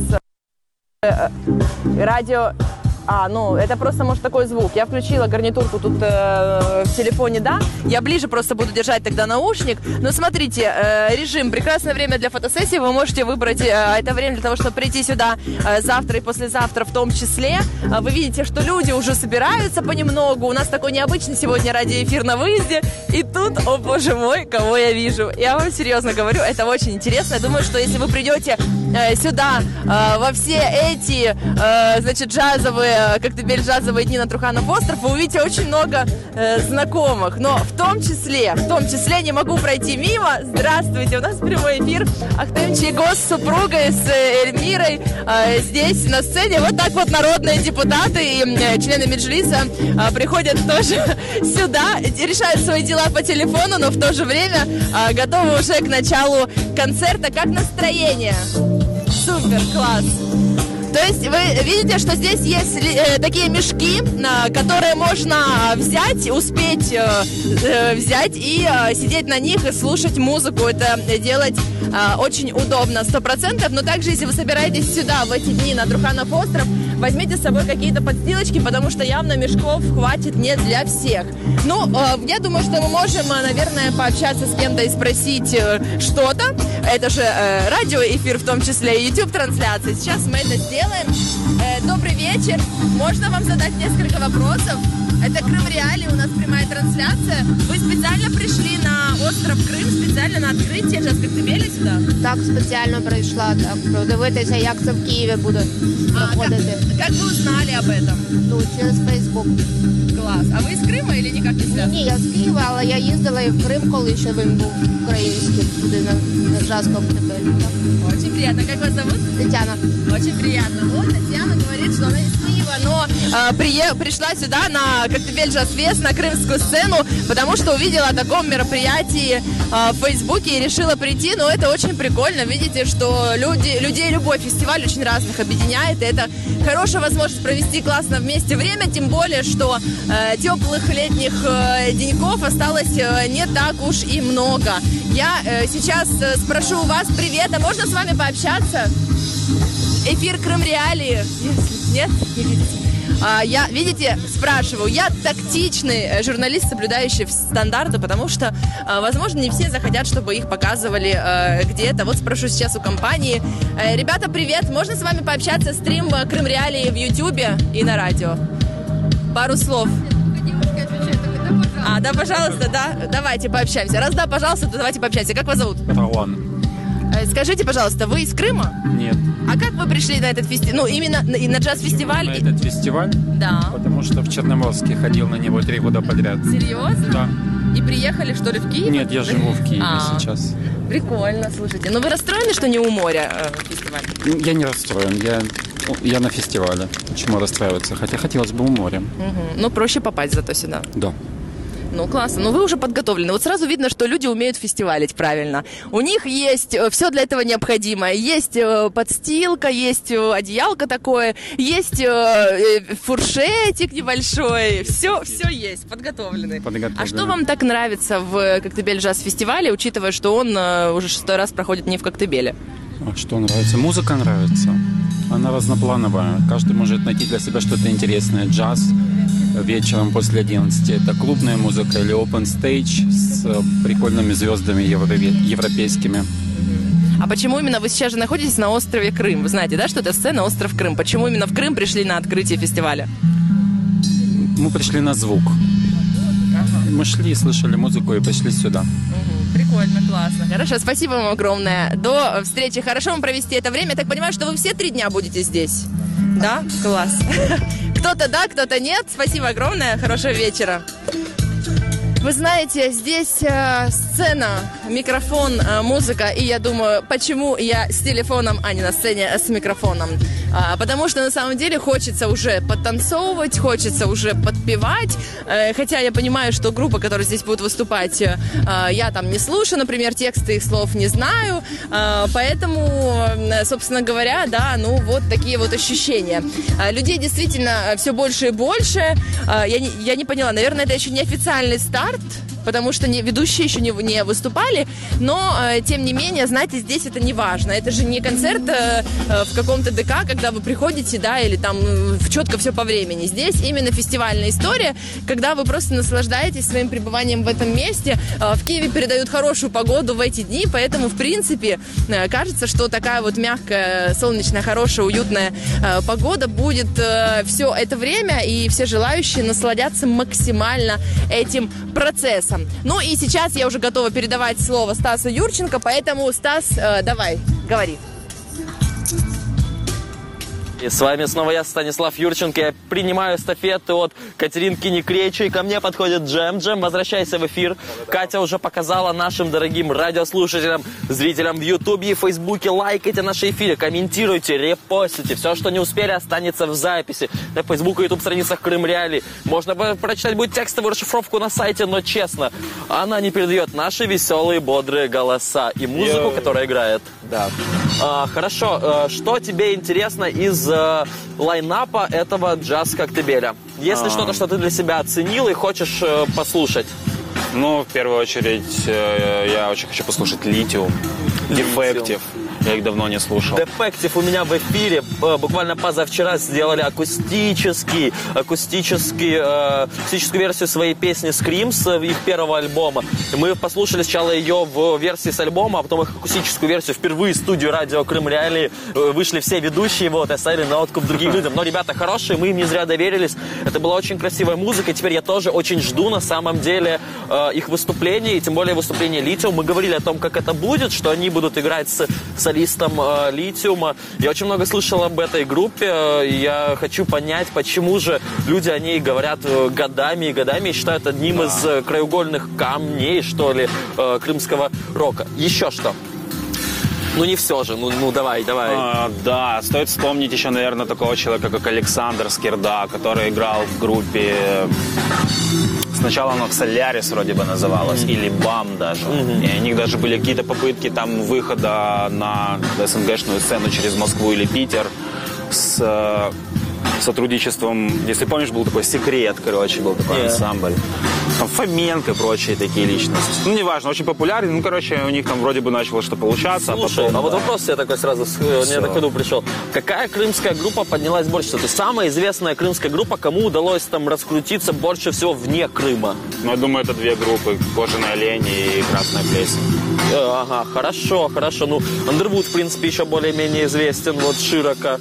э, радио... А, ну, это просто, может, такой звук. Я включила гарнитурку тут э, в телефоне, да. Я ближе просто буду держать тогда наушник. Но смотрите, э, режим. Прекрасное время для фотосессии. Вы можете выбрать э, это время для того, чтобы прийти сюда э, завтра и послезавтра в том числе. Э, вы видите, что люди уже собираются понемногу. У нас такой необычный сегодня радиоэфир на выезде. И тут, о боже мой, кого я вижу. Я вам серьезно говорю, это очень интересно. Я думаю, что если вы придете э, сюда э, во все эти, э, значит, джазовые Коктебель джазовые дни на Труханов остров, вы увидите очень много э, знакомых, но в том числе, в том числе не могу пройти мимо. Здравствуйте, у нас прямой эфир. Ахтем Чайгоз с супругой, с Эльмирой э, здесь на сцене. Вот так вот народные депутаты и э, члены Меджлиса э, приходят тоже сюда, решают свои дела по телефону, но в то же время э, готовы уже к началу концерта. Как настроение? Супер, класс! То есть вы видите, что здесь есть э, такие мешки, э, которые можно взять, успеть э, э, взять и э, сидеть на них и слушать музыку. Это делать э, очень удобно, сто процентов. Но также, если вы собираетесь сюда в эти дни на Труханов остров, возьмите с собой какие-то подстилочки, потому что явно мешков хватит не для всех. Ну, э, я думаю, что мы можем, наверное, пообщаться с кем-то и спросить э, что-то. Это же э, радиоэфир, в том числе и YouTube-трансляция. Сейчас мы это сделаем. Э, добрый вечер. Можно вам задать несколько вопросов? Это Крым Реалии, у нас прямая трансляция. Вы специально пришли на остров Крим, специально на открытие Джаз Коктебеля сюда? Так, спеціально прийшла, так, подивитися, як це в Києві буде проходити. А, как, как вы узнали об этом? Ну, через Фейсбук. Класс. А вы из Крыма или никак не связаны? Ні, я з Києва, але я їздила і в Крим, коли ще він був український, туди на, на Джаз Коктебель. Очень приятно. Как вас зовут? Тетяна. Очень приятно. Вот Татьяна говорит, что она из Киева, но э, прие, пришла сюда на Коктебель Джаз Фест, на крымскую сцену, потому что увидела о таком мероприятии э, в Фейсбуке и решила прийти. Но это очень прикольно. Видите, что люди, людей любой фестиваль очень разных объединяет. И это хорошая возможность провести классно вместе время, тем более, что э, теплых летних э, деньков осталось э, не так уж и много. Я э, сейчас э, спрошу у вас привет, а можно с вами пообщаться? Эфир Крым Реалии. Нет? Не хотите? А, я, видите, спрашиваю, я тактичный журналист, соблюдающий стандарты, потому что, а, возможно, не все захотят, чтобы их показывали а, где-то. Вот спрошу сейчас у компании. А, ребята, привет, можно с вами пообщаться? Стрим Крым Реалии в Ютубе и на радио. Пару слов. А, да, пожалуйста, да? Давайте пообщаемся. Раз да, пожалуйста, то давайте пообщаемся. Как вас зовут? Ролан. Скажите, пожалуйста, вы из Крыма? Нет. А как вы пришли на этот фестиваль? Ну, именно на, на джаз-фестиваль? На этот фестиваль? Да. Потому что в Черноморске ходил на него три года подряд. Серьезно? Да. И приехали, что ли, в Киев? Нет, я живу в Киеве а, сейчас. Прикольно, слушайте. Но вы расстроены, что не у моря э, фестиваль? Я не расстроен, я, я на фестивале. Почему расстраиваться? Хотя хотелось бы у моря. Угу. Ну, проще попасть зато сюда. Да. Ну, классно. Но вы уже подготовлены. Вот сразу видно, что люди умеют фестивалить правильно. У них есть все для этого необходимое. Есть подстилка, есть одеялко такое, есть фуршетик небольшой. Все, все есть. Подготовлены. Подготовлены. А что вам так нравится в Коктебель джаз-фестивале, учитывая, что он уже шестой раз проходит не в Коктебеле? А что нравится? Музыка нравится. Она разноплановая. Каждый может найти для себя что-то интересное. Джаз вечером после одиннадцати. Это клубная музыка или open stage с прикольными звездами европейскими. А почему именно вы сейчас же находитесь на острове Крым? Вы знаете, да, что это сцена остров Крым? Почему именно в Крым пришли на открытие фестиваля? Мы пришли на звук. Ага. Мы шли, слышали музыку и пришли сюда. Угу. Прикольно, классно. Хорошо, спасибо вам огромное. До встречи. Хорошо вам провести это время. Я так понимаю, что вы все три дня будете здесь? Да? Класс. Кто-то да, кто-то нет. Спасибо огромное. Хорошего вечера. Вы знаете, здесь э, сцена, микрофон, э, музыка, и я думаю, почему я с телефоном, а не на сцене с микрофоном. А, потому что на самом деле хочется уже подтанцовывать, хочется уже подпевать, э, хотя я понимаю, что группа, которая здесь будет выступать, э, я там не слушаю, например, тексты их слов не знаю, э, поэтому, собственно говоря, да, ну вот такие вот ощущения. Э, людей действительно все больше и больше. Э, я, не, я не поняла, наверное, это еще не официальный старт, потому что не, ведущие еще не, не выступали, но, э, тем не менее, знаете, здесь это не важно. Это же не концерт э, в каком-то ДК, когда вы приходите, да, или там э, четко все по времени. Здесь именно фестивальная история, когда вы просто наслаждаетесь своим пребыванием в этом месте. Э, в Киеве передают хорошую погоду в эти дни, поэтому, в принципе, э, кажется, что такая вот мягкая, солнечная, хорошая, уютная э, погода будет э, все это время, и все желающие насладятся максимально этим процессом. Ну и сейчас я уже готова передавать слово Стасу Юрченко, поэтому, Стас, э, давай, говори. И с вами снова я, Станислав Юрченко. Я принимаю эстафету от Катеринки Некречи. Ко мне подходит Джем. Джем, возвращайся в эфир. Катя уже показала нашим дорогим радиослушателям, зрителям в Ютубе и Фейсбуке. Лайкайте наши эфиры, комментируйте, репостите. Все, что не успели, останется в записи. На Фейсбук и Ютуб страницах Крым Реалии. Можно прочитать будет текстовую расшифровку на сайте, но честно, она не передает наши веселые, бодрые голоса и музыку, Йо. которая играет. Да. А, хорошо. А, что тебе интересно из а, лайнапа этого Джаз Коктебеля? Есть ли а... что-то, что ты для себя оценил и хочешь а, послушать? Ну, в первую очередь, э, я очень хочу послушать Литиум, Дефектив. Я их давно не слушал. Дефектив у меня в эфире буквально позавчера сделали акустический, акустический, э, акустическую версию своей песни Screams, их первого альбома. Мы послушали сначала ее в версии с альбома, а потом их акустическую версию впервые в студию радио Крым Реалии. Вышли все ведущие, вот, и оставили на откуп другим людям. Но ребята хорошие, мы им не зря доверились. Это была очень красивая музыка, и теперь я тоже очень жду на самом деле э, их выступлений, и тем более выступления Литиум. Мы говорили о том, как это будет, что они будут играть с солистом э, Литиума. Я очень много слышал об этой группе. Я хочу понять, почему же люди о ней говорят годами и годами и считают одним да. из краеугольных камней, что ли, э, крымского рока. Еще что? Ну не все же, ну, ну давай, давай. А, да, стоит вспомнить еще, наверное, такого человека, как Александр Скирда, который играл в группе... Сначала оно Солярис вроде бы называлось, mm-hmm. или БАМ даже. Mm-hmm. И у них даже были какие-то попытки там выхода на СНГшную сцену через Москву или Питер с э, сотрудничеством, если помнишь, был такой Секрет, короче, был такой yeah. ансамбль. Там Фоменко и прочие такие личности. Ну, неважно, очень популярный. Ну, короче, у них там вроде бы начало что получаться. Слушай, а, потом, а вот да. вопрос я такой сразу мне на ходу пришел. Какая крымская группа поднялась больше всего? То есть самая известная крымская группа, кому удалось там раскрутиться больше всего вне Крыма? Ну, я думаю, это две группы. Кожаный олень и Красная плесень. Ага, хорошо, хорошо. Ну, Андервуд, в принципе, еще более-менее известен вот широко.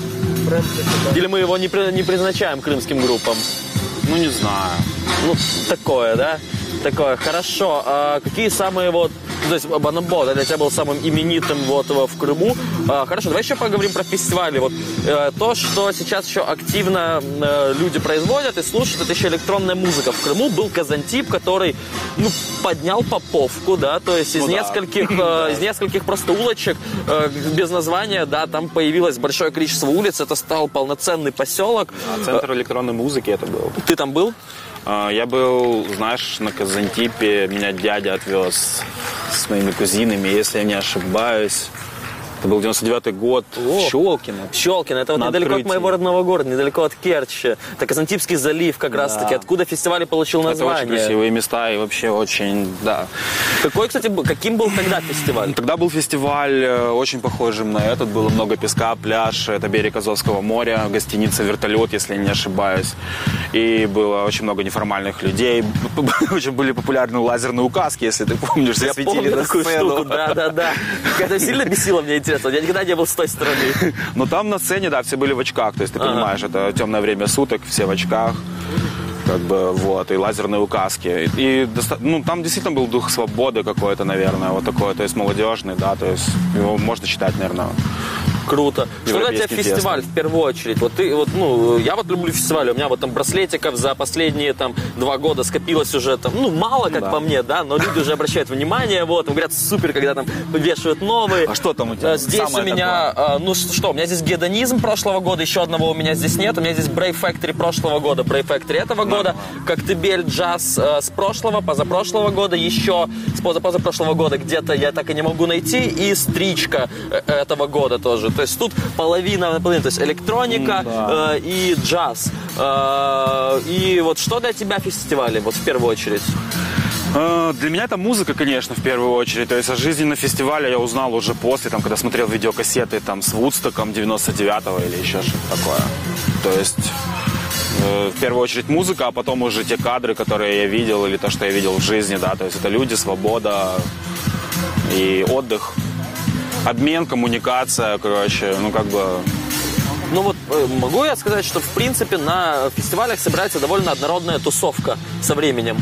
Или мы его не, при, не призначаем крымским группам? Ну, не знаю. Ну, такое, да? Такое, хорошо. А какие самые вот... То есть Банамбо, да, для тебя был самым именитым вот в Крыму. А, хорошо, давай еще поговорим про фестивали. Вот э, то, что сейчас еще активно э, люди производят и слушают, это еще электронная музыка. В Крыму был Казантип, который, ну, поднял поповку, да, то есть из ну, нескольких, да. э, из нескольких просто улочек э, без названия, да, там появилось большое количество улиц, это стал полноценный поселок. А центр электронной музыки это был. Ты там был? Я был, знаешь, на Казантипе, меня дядя отвез с моими кузинами, если я не ошибаюсь. Это был девяносто девятый год. О, Щелкино. Щелкино. Это вот на недалеко открытии. от моего родного города, недалеко от Керчи. Это Казантипский залив как раз таки. Откуда фестиваль получил название. Это очень красивые места и вообще очень, да. Какой, кстати, каким был тогда фестиваль? Тогда был фестиваль очень похожим на этот. Было много песка, пляж. Это берег Азовского моря, гостиница «Вертолет», если я не ошибаюсь. И было очень много неформальных людей. Очень были популярны лазерные указки, если ты помнишь. Я помню такую штуку, да-да-да. Это сильно бесило, мне интересно. Я никогда не был с той стороны. Но там на сцене, да, все были в очках. То есть, ты ага. понимаешь, это темное время суток, все в очках. Как бы, вот, и лазерные указки. И, ну, там действительно был дух свободы какой-то, наверное, вот такой, то есть молодежный, да, то есть его можно считать, наверное, Круто. Что для тебя фестиваль в первую очередь? Вот ты, вот, ну, я вот люблю фестивали. У меня вот там браслетиков за последние там два года скопилось уже там, ну, мало, как да. по мне, да, но люди уже обращают внимание, вот, говорят, супер, когда там вешают новые. А что там у тебя? Здесь Самое у меня, такое? ну что, у меня здесь гедонизм прошлого года, еще одного у меня здесь нет. У меня здесь Brave Factory прошлого года, Brave Factory этого года, Коктебель джаз э, с прошлого, позапрошлого года, еще с позапрошлого года где-то я так и не могу найти, и стричка этого года тоже. То есть тут половина, половина то есть электроника mm, да. э, и джаз. Э, и вот что для тебя фестивали, вот в первую очередь? Для меня это музыка, конечно, в первую очередь. То есть о жизни на фестивале я узнал уже после, там, когда смотрел видеокассеты там, с Вудстоком девяносто девятого или еще что-то такое. То есть э, в первую очередь музыка, а потом уже те кадры, которые я видел, или то, что я видел в жизни, да. То есть это люди, свобода и отдых, обмен, коммуникация, короче, ну как бы... Ну вот могу я сказать, что в принципе на фестивалях собирается довольно однородная тусовка со временем.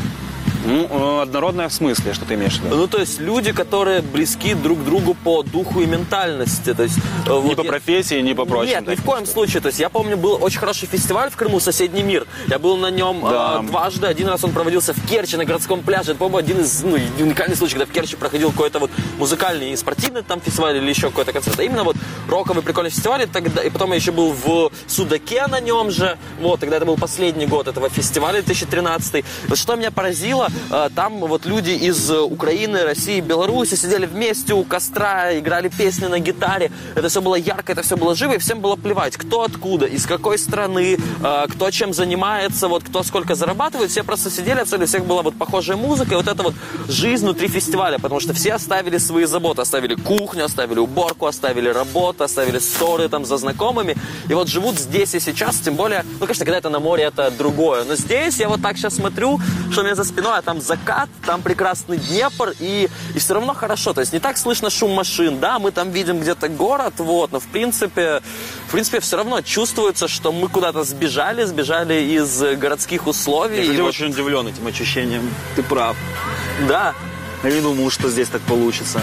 Ну, однородная в смысле, что ты имеешь в виду? Ну, то есть люди, которые близки друг к другу по духу и ментальности. То есть, не вот по я... профессии, не по прочим. Нет, ни в коем случае. То есть я помню, был очень хороший фестиваль в Крыму «Соседний мир». Я был на нем да. э, дважды. Один раз он проводился в Керчи на городском пляже. Это, по-моему, один из ну, уникальных случаев, когда в Керчи проходил какой-то вот музыкальный и спортивный там фестиваль или еще какой-то концерт. А именно вот роковый прикольный фестиваль. И, тогда... и потом я еще был в Судаке на нем же. Вот, тогда это был последний год этого фестиваля, две тысячи тринадцатый. Вот что меня поразило, там вот люди из Украины, России, Беларуси сидели вместе у костра, играли песни на гитаре. Это все было ярко, это все было живо, и всем было плевать, кто откуда, из какой страны, кто чем занимается, вот кто сколько зарабатывает. Все просто сидели, абсолютно у всех была вот похожая музыка, и вот эта вот жизнь внутри фестиваля, потому что все оставили свои заботы, оставили кухню, оставили уборку, оставили работу, оставили ссоры там за знакомыми, и вот живут здесь и сейчас, тем более, ну, конечно, когда это на море, это другое, но здесь я вот так сейчас смотрю, что у меня за спиной, а там закат, там прекрасный Днепр, и, и все равно хорошо. То есть не так слышно шум машин, да, мы там видим где-то город, вот, но в принципе, в принципе, все равно чувствуется, что мы куда-то сбежали, сбежали из городских условий. Я и вот... очень удивлен этим ощущением. Ты прав. Да. Я не думал, что здесь так получится.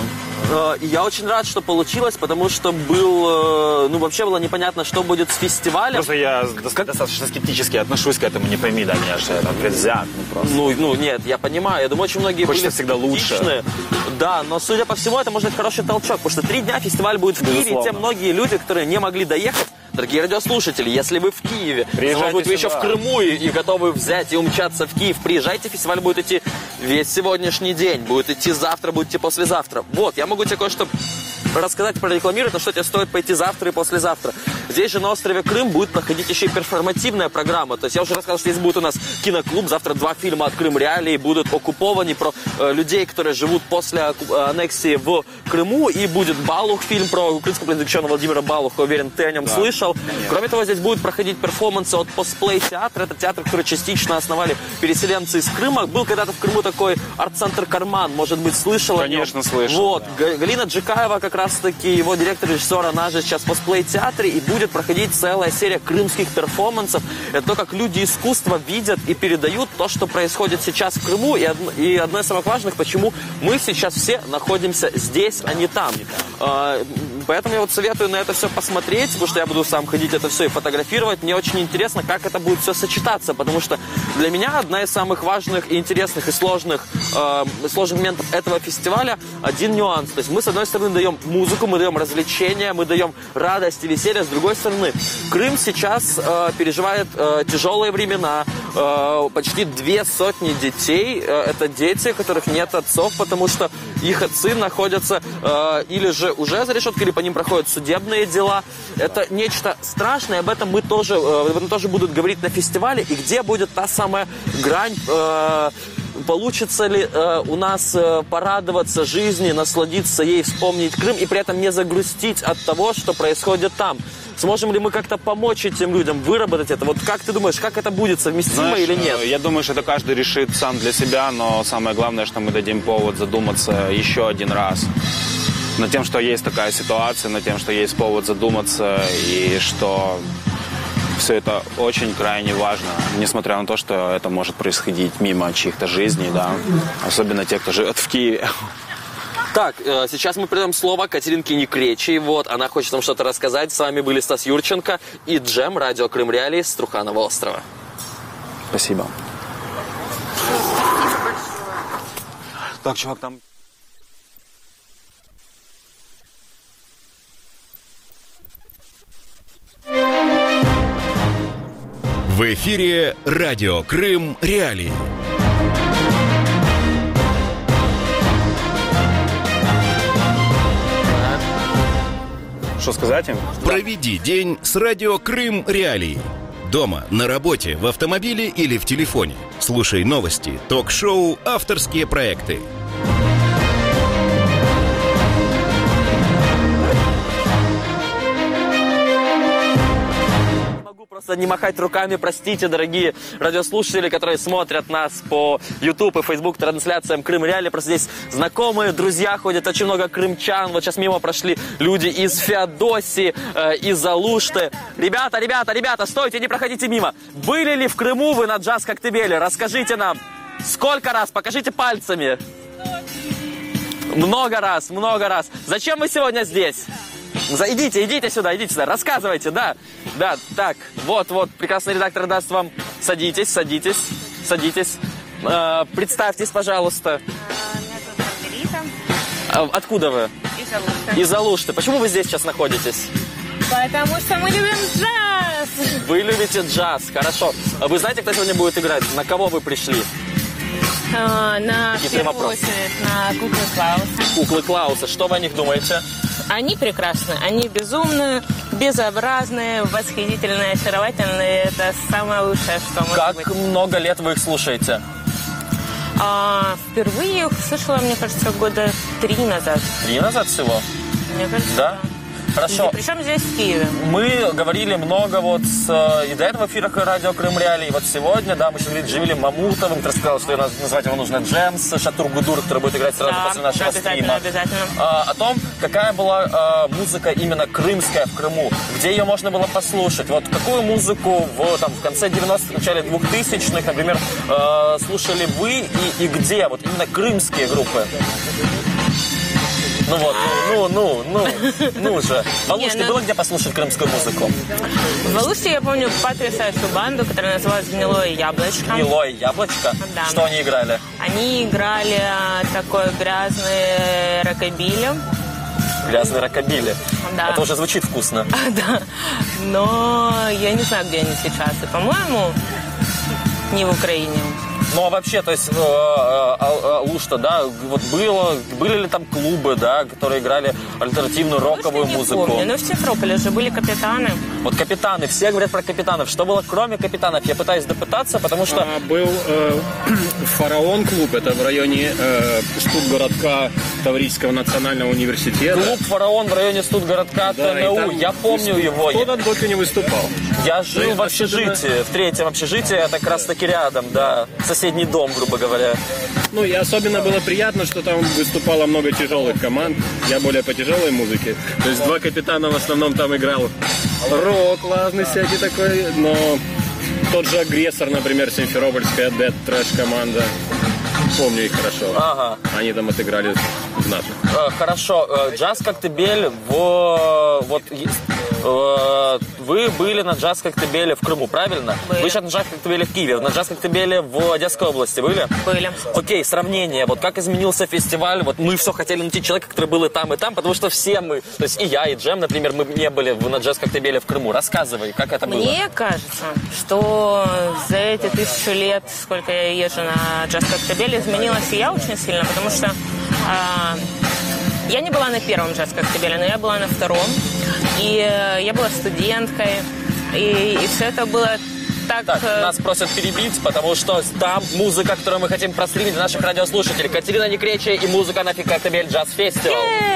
И я очень рад, что получилось, потому что был, ну, вообще было непонятно, что будет с фестивалем. Просто я достаточно скептически отношусь к этому, не пойми, да, меня же это предвзят, ну, просто. Ну, ну, нет, я понимаю, я думаю, очень многие Хочется были всегда лучше. Да, но, судя по всему, это может быть хороший толчок, потому что три дня фестиваль будет в Киеве, и те многие люди, которые не могли доехать. Дорогие радиослушатели, если вы в Киеве, может быть, вы еще в Крыму и, и готовы взять и умчаться в Киев, приезжайте, фестиваль будет идти весь сегодняшний день, будет идти завтра, будет идти послезавтра. Вот, я могу тебе кое-что рассказать, прорекламировать, на что тебе стоит пойти завтра и послезавтра. Здесь же на острове Крым будет проходить еще и перформативная программа. То есть я уже рассказал, что здесь будет у нас киноклуб. Завтра два фильма от Крым Реалии будут оккупованы про э, людей, которые живут после аннексии в Крыму. И будет Балух, фильм про украинского политика Владимира Балуха. Уверен, ты о нем да, слышал. Конечно. Кроме того, здесь будут проходить перформансы от Постплей театра. Это театр, который частично основали переселенцы из Крыма. Был когда-то в Крыму такой арт-центр «Карман». Может быть, слышал Конечно, о нем? слышал. Вот. Да. Галина Джикаева, как раз-таки его директор-режиссер, она же сейчас в Постплей театре. И будет проходить целая серия крымских перформансов. Это то, как люди искусства видят и передают то, что происходит сейчас в Крыму. И, одно, и одно из самых важных, почему мы сейчас все находимся здесь, а не там. А, поэтому я вот советую на это все посмотреть, потому что я буду сам ходить это все и фотографировать. Мне очень интересно, как это будет все сочетаться, потому что для меня одна из самых важных и интересных и сложных, э, сложных моментов этого фестиваля один нюанс. То есть мы, с одной стороны, даем музыку, мы даем развлечения, мы даем радость и веселье, с другой стороны, Крым сейчас э, переживает э, тяжелые времена. Э, почти две сотни детей. Э, это дети, у которых нет отцов, потому что их отцы находятся э, или же уже за решеткой, или по ним проходят судебные дела. Это нечто страшное. Об этом мы тоже, э, об этом тоже будут говорить на фестивале. И где будет та самая грань... Э, Получится ли э, у нас э, порадоваться жизни, насладиться ей, вспомнить Крым и при этом не загрустить от того, что происходит там? Сможем ли мы как-то помочь этим людям выработать это? Вот как ты думаешь, как это будет, совместимо Знаешь, или нет? Я думаю, что это каждый решит сам для себя, но самое главное, что мы дадим повод задуматься еще один раз над тем, что есть такая ситуация, над тем, что есть повод задуматься и что... Все это очень крайне важно, несмотря на то, что это может происходить мимо чьих-то жизней, да, особенно те, кто живет в Киеве. Так, сейчас мы передаем слово Катеринке Некречей. Вот, она хочет нам что-то рассказать. С вами были Стас Юрченко и Джем, радио Крым Реалии с Труханова острова. Спасибо. Так, чувак, там... В эфире радио Крым Реалии. Что сказать им? Проведи день с радио Крым Реалии. Дома, на работе, в автомобиле или в телефоне. Слушай новости, ток-шоу, авторские проекты. Просто не махать руками, простите, дорогие радиослушатели, которые смотрят нас по YouTube и Facebook трансляциям Крым Реалии. Просто здесь знакомые, друзья ходят, очень много крымчан. Вот сейчас мимо прошли люди из Феодосии, э, из Алушты. Ребята, ребята, ребята, стойте, не проходите мимо. Были ли в Крыму вы на Джаз Коктебеле? Расскажите нам, сколько раз, покажите пальцами. Много раз, много раз. Зачем вы сегодня здесь? Идите, идите сюда, идите сюда, рассказывайте, да, да, так, вот, вот, прекрасный редактор даст вам, садитесь, садитесь, садитесь, э, представьтесь, пожалуйста. Меня зовут Маргарита. Откуда вы? Из Алушты. Из Алушты. Почему вы здесь сейчас находитесь? Потому что мы любим джаз. Вы любите джаз, хорошо. Вы знаете, кто сегодня будет играть? На кого вы пришли? А, на Какие первую вопросы? очередь на куклы Клауса. Куклы Клауса. Что вы о них думаете? Они прекрасны, они безумные, безобразные, восхитительные, очаровательные. Это самое лучшее, что может Как быть. много лет вы их слушаете? А, впервые их слышала, мне кажется, года три назад. Три назад всего? Мне кажется, Да? Хорошо. Причем здесь, в Киеве. Мы говорили много вот с, и до этого в эфирах радио Крым Реалии. И вот сегодня, да, мы еще говорили с Дживилем Мамутовым, который сказал, что назвать его нужно Джемс, Шатур-Гудур, который будет играть сразу Да, после нашего обязательно, стрима. обязательно. А, о том, какая была а, музыка именно крымская в Крыму, где ее можно было послушать. Вот какую музыку в, там, в конце девяностых, начале двухтысячных, например, а, слушали вы и, и где? Вот именно крымские группы. Ну вот, ну, ну, ну, ну, ну же. В Алуште Не, ну... было где послушать крымскую музыку? В Алуште я помню потрясающую банду, которая называлась «Гнилое яблочко». «Гнилое яблочко»? Да. Что они играли? Они играли такое грязное рокобили. Грязный рокобили. Да. Это уже звучит вкусно. Да. Но я не знаю, где они сейчас. И, по-моему, не в Украине. Ну, а вообще, то есть, э, э, Алушта, да, вот было, были ли там клубы, да, которые играли альтернативную роковую не музыку? Помню. Но в Симферополе же были капитаны. Вот капитаны, все говорят про капитанов. Что было кроме капитанов? Я пытаюсь допытаться, потому что... А, был э, Фараон клуб, это в районе э, студгородка Таврического национального университета. Клуб Фараон в районе студгородка да, ТНУ, я помню выступ... его. Кто там только не выступал. Я жил в общежитии, в третьем общежитии, это как раз таки рядом, да, соседний дом, грубо говоря. Ну и особенно было приятно, что там выступало много тяжелых команд. Я более по тяжелой музыке. То есть два капитана в основном там играл рок, лазный всякий такой, но тот же агрессор, например, симферопольская Dead Trash команда. Помню их хорошо. Ага. Они там отыграли знатно. Э, хорошо. Э, Джаз Коктебель в... Вот, э, вы были на Джаз Коктебеле в Крыму, правильно? Были. Вы сейчас на Джаз Коктебеле в Киеве. На Джаз Коктебеле в Одесской области были? Были. Окей, сравнение. Вот как изменился фестиваль? Вот мы все хотели найти человека, который был и там, и там, потому что все мы, то есть и я, и Джем, например, мы не были на Джаз Коктебеле в Крыму. Рассказывай, как это было? Мне кажется, что за эти тысячу лет, сколько я езжу на Джаз Коктебеле, изменилась и я очень сильно, потому что а, я не была на первом Джаз Коктебеле, но я была на втором, и э, я была студенткой, и, и все это было так... Так, нас просят перебить, потому что там музыка, которую мы хотим простримить для наших радиослушателей. Катерина Некречия и музыка на Коктебель Джаз Фестивал.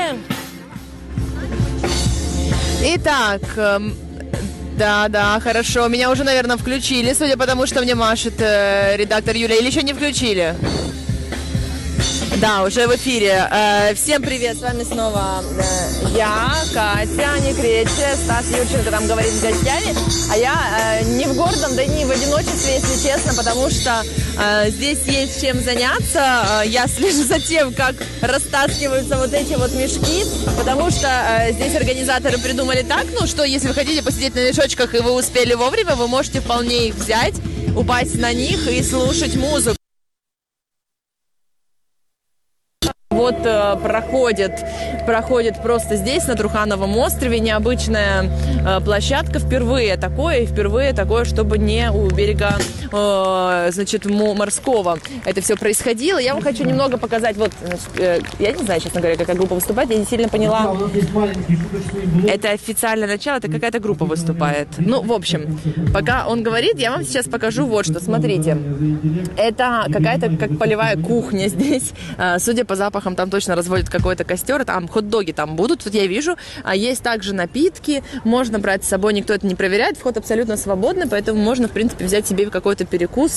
Итак, эм, да, да, хорошо. Меня уже, наверное, включили, судя по тому, что мне машет э, редактор Юлия. Или еще не включили? Да, уже в эфире. Всем привет, с вами снова я, Катя Некрече, Стас Юрченко там говорит с гостями, а я не в гордом, да и не в одиночестве, если честно, потому что здесь есть чем заняться. Я слежу за тем, как растаскиваются вот эти вот мешки, потому что здесь организаторы придумали так, ну что, если вы хотите посидеть на мешочках и вы успели вовремя, вы можете вполне их взять, упасть на них и слушать музыку. Вот э, проходит, проходит просто здесь, на Трухановом острове, необычная э, площадка. Впервые такое, и впервые такое, чтобы не у берега, э, значит, морского это все происходило. Я вам хочу немного показать, вот, э, я не знаю, честно говоря, какая группа выступает, я не сильно поняла. Это официальное начало, это какая-то группа выступает. Ну, в общем, пока он говорит, я вам сейчас покажу вот что. Смотрите, это какая-то как полевая кухня здесь, э, судя по запахам, там точно разводят какой-то костер, там хот-доги там будут, вот я вижу, а есть также напитки, можно брать с собой, никто это не проверяет, вход абсолютно свободный, поэтому можно, в принципе, взять себе какой-то перекус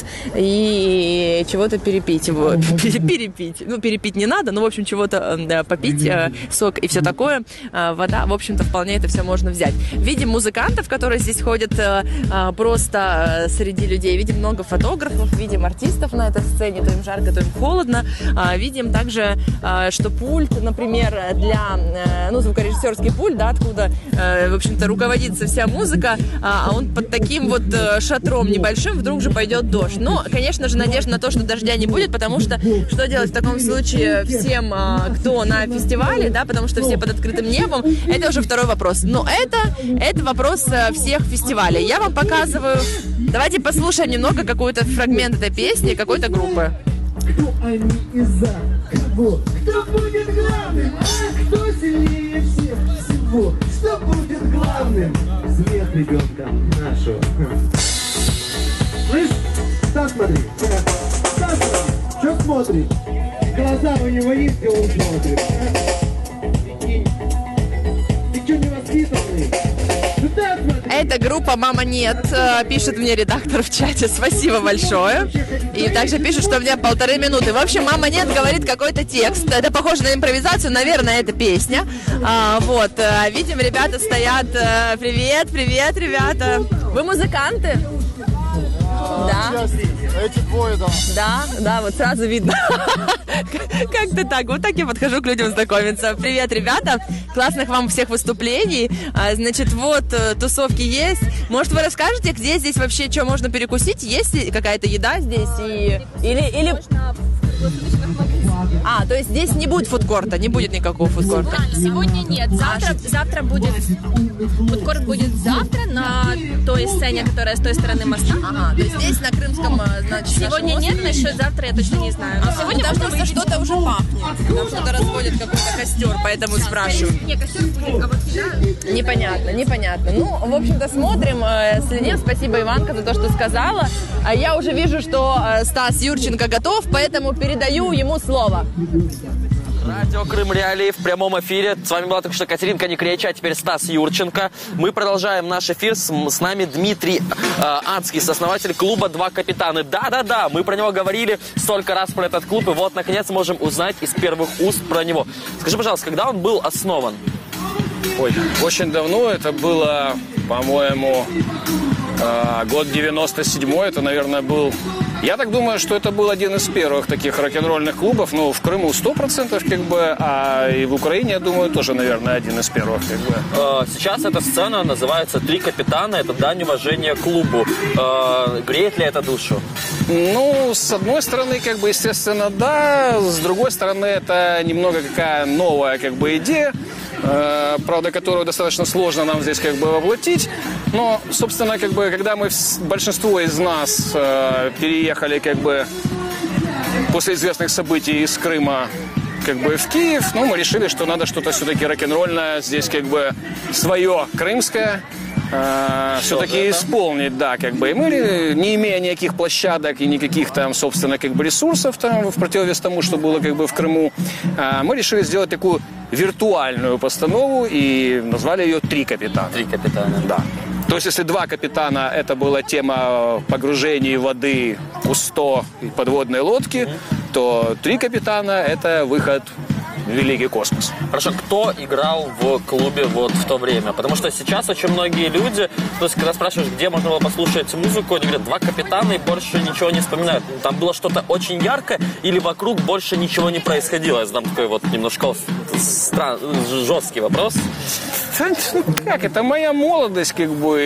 и чего-то перепить, перепить, ну, перепить не надо, но, в общем, чего-то да, попить, сок и все такое, вода, в общем-то, вполне это все можно взять. Видим музыкантов, которые здесь ходят просто среди людей, видим много фотографов, видим артистов на этой сцене, то им жарко, то им холодно, видим также что пульт, например, для, ну, звукорежиссерский пульт, да, откуда, в общем-то, руководится вся музыка, а он под таким вот шатром небольшим вдруг же пойдет дождь. Но, конечно же, надежда на то, что дождя не будет, потому что что делать в таком случае всем, кто на фестивале, да, потому что все под открытым небом, это уже второй вопрос. Но это, это вопрос всех фестивалей. Я вам показываю, давайте послушаем немного какой-то фрагмент этой песни, какой-то группы. Кто они из-за кого? Кто будет главным? А кто сильнее всех всего? Что будет главным? Смех ребенка нашего. Слышь, Стас, смотри. Стас, смотри. Что смотрит? Глаза у него есть, где он смотрит. Прикинь. Ты что, невоспитанный? Это группа «Мама нет», пишет мне редактор в чате. Спасибо большое. И также пишет, что у меня полторы минуты. В общем, «Мама нет» говорит какой-то текст. Это похоже на импровизацию, наверное, это песня. А, вот, видим, ребята стоят. Привет, привет, ребята. Вы музыканты? Да. Эти двое, да. Да, да, вот сразу видно. Как-то так. Вот так я подхожу к людям знакомиться. Привет, ребята. Классных вам всех выступлений. Значит, вот тусовки есть. Может, вы расскажете, где здесь вообще что можно перекусить? Есть какая-то еда здесь? И... Или... или... А, то есть здесь не будет фудкорта, не будет никакого фудкорта? А, сегодня нет. Завтра, завтра будет... Фудкорт будет завтра на той сцене, которая с той стороны моста. Ага, то есть здесь на Крымском, значит, сегодня нет, насчет завтра я точно не знаю. А сегодня там просто что-то уже пахнет. Там что-то разводят, какой-то костер, поэтому спрашиваю. Нет, костер будет, а вот еда... Непонятно, непонятно. Ну, в общем-то, смотрим, следим. Спасибо, Иванка, за то, что сказала. Я уже вижу, что Стас Юрченко готов, поэтому передаю ему слово. Радио Крым Реалии в прямом эфире. С вами была только что Катеринка Некрече, а теперь Стас Юрченко. Мы продолжаем наш эфир. С, с нами Дмитрий э, Адский, основатель клуба «Два капитана». Да-да-да, мы про него говорили столько раз, про этот клуб, и вот, наконец, можем узнать из первых уст про него. Скажи, пожалуйста, когда он был основан? Ой, очень давно. Это было, по-моему, э, год девяносто седьмой. Это, наверное, был... Я так думаю, что это был один из первых таких рок-н-ролльных клубов. Ну, в Крыму сто процентов, как бы, а и в Украине, я думаю, тоже, наверное, один из первых, как бы. Сейчас эта сцена называется «Три капитана». Это дань уважения клубу. Греет ли это душу? Ну, с одной стороны, как бы, естественно, да. С другой стороны, это немного какая новая, как бы, идея. Правда, которую достаточно сложно нам здесь как бы воплотить. Но, собственно, как бы, когда мы, большинство из нас э, переехали как бы после известных событий из Крыма как бы в Киев, ну, мы решили, что надо что-то все-таки рок-н-ролльное здесь как бы свое крымское э, все-таки исполнить, да, как бы. И мы, не имея никаких площадок и никаких там, собственно, как бы ресурсов там, в противовес тому, что было как бы в Крыму, э, мы решили сделать такую виртуальную постанову и назвали ее «Три капитана». «Три капитана». Да. То есть, если «Два капитана» — это была тема погружения воды, кусто и подводной лодки, mm-hmm. то три капитана – это выход в великий космос. Хорошо, кто играл в клубе вот в то время? Потому что сейчас очень многие люди, то есть когда спрашиваешь, где можно было послушать музыку, они говорят, два капитана и больше ничего не вспоминают. Там было что-то очень яркое или вокруг больше ничего не происходило? Я задам такой вот немножко стран... жесткий вопрос. Ну как, это моя молодость, как бы,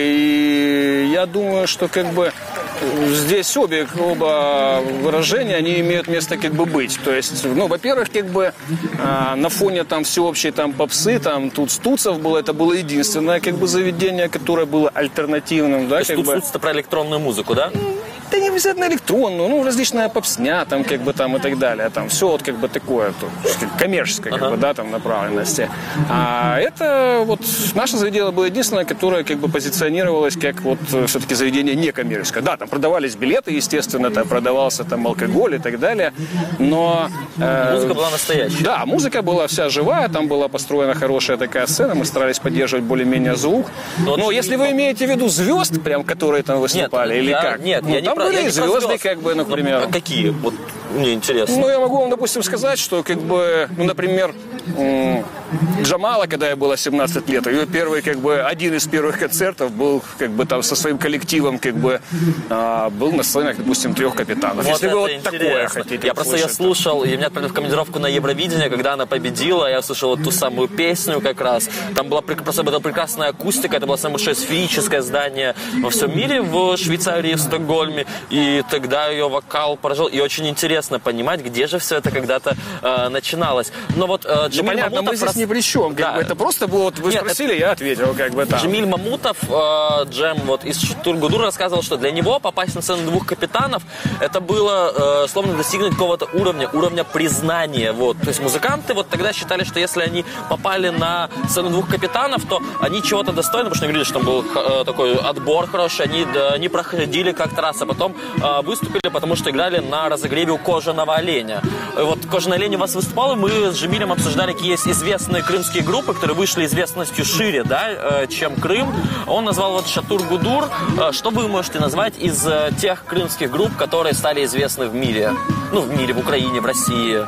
и я думаю, что как бы здесь обе оба выражения, они имеют место как бы быть. То есть, ну, во-первых, как бы э, на фоне там всеобщей там попсы, там туц-туцев было, это было единственное как бы заведение, которое было альтернативным, да, то есть как бы. Туц-туц это про электронную музыку, да? Да не обязательно электронную, ну, различная попсня, там, как бы, там, и так далее, там, все вот, как бы, такое, то, коммерческое, как ага. бы, да, там, направленности. А это, вот, наше заведение было единственное, которое, как бы, позиционировалось как, вот, все-таки заведение некоммерческое. Да, там продавались билеты, естественно, там продавался, там, алкоголь и так далее, но... Э, музыка была настоящая. Да, музыка была вся живая, там была построена хорошая такая сцена, мы старались поддерживать более-менее звук. Но, но если вы имеете в виду звезд, прям, которые там выступали, нет, или я, как? Нет, ну, я там не были про, звезды, как бы, например. Ну, какие? Вот мне интересно. Ну, я могу вам, допустим, сказать, что, как бы, ну, например, Джамала, когда я было семнадцать лет, ее первый, как бы, один из первых концертов был, как бы, там, со своим коллективом, как бы, был на сценах, допустим, трех капитанов. Вот если вы вот интересно. такое хотите. Я просто ее слушал, и меня отправили в командировку на Евровидение, когда она победила, я слышал вот ту самую песню как раз. Там была просто была прекрасная акустика, это было самое большое сферическое здание во всем мире, в Швейцарии, в Стокгольме, и тогда ее вокал поражал, и очень интересно понимать, где же все это когда-то э, начиналось. Но вот э, Джамиль ну, понятно, Мамутов... мы здесь раз... ни при чем, как да. бы, это просто было, вот вы Нет, спросили, это... я ответил, как бы, там. Джамиль Мамутов, э, Джем, вот, из Тургудур рассказывал, что для него попасть на сцену двух капитанов, это было, э, словно достигнуть какого-то уровня, уровня признания, вот. То есть музыканты вот тогда считали, что если они попали на сцену двух капитанов, то они чего-то достойны, потому что они говорили, что там был э, такой отбор хороший, они, да, они проходили как-то раз, а потом э, выступили, потому что играли на разогреве у Кожаного оленя. И вот Кожаный олень у вас выступал, и мы с Джамилем обсуждали, какие есть известные крымские группы, которые вышли известностью шире, да, э, чем Крым. Он назвал вот Шатур-Гудур. Э, что вы можете назвать из э, тех крымских групп, которые стали известны в мире? Ну, в мире, в Украине, в России.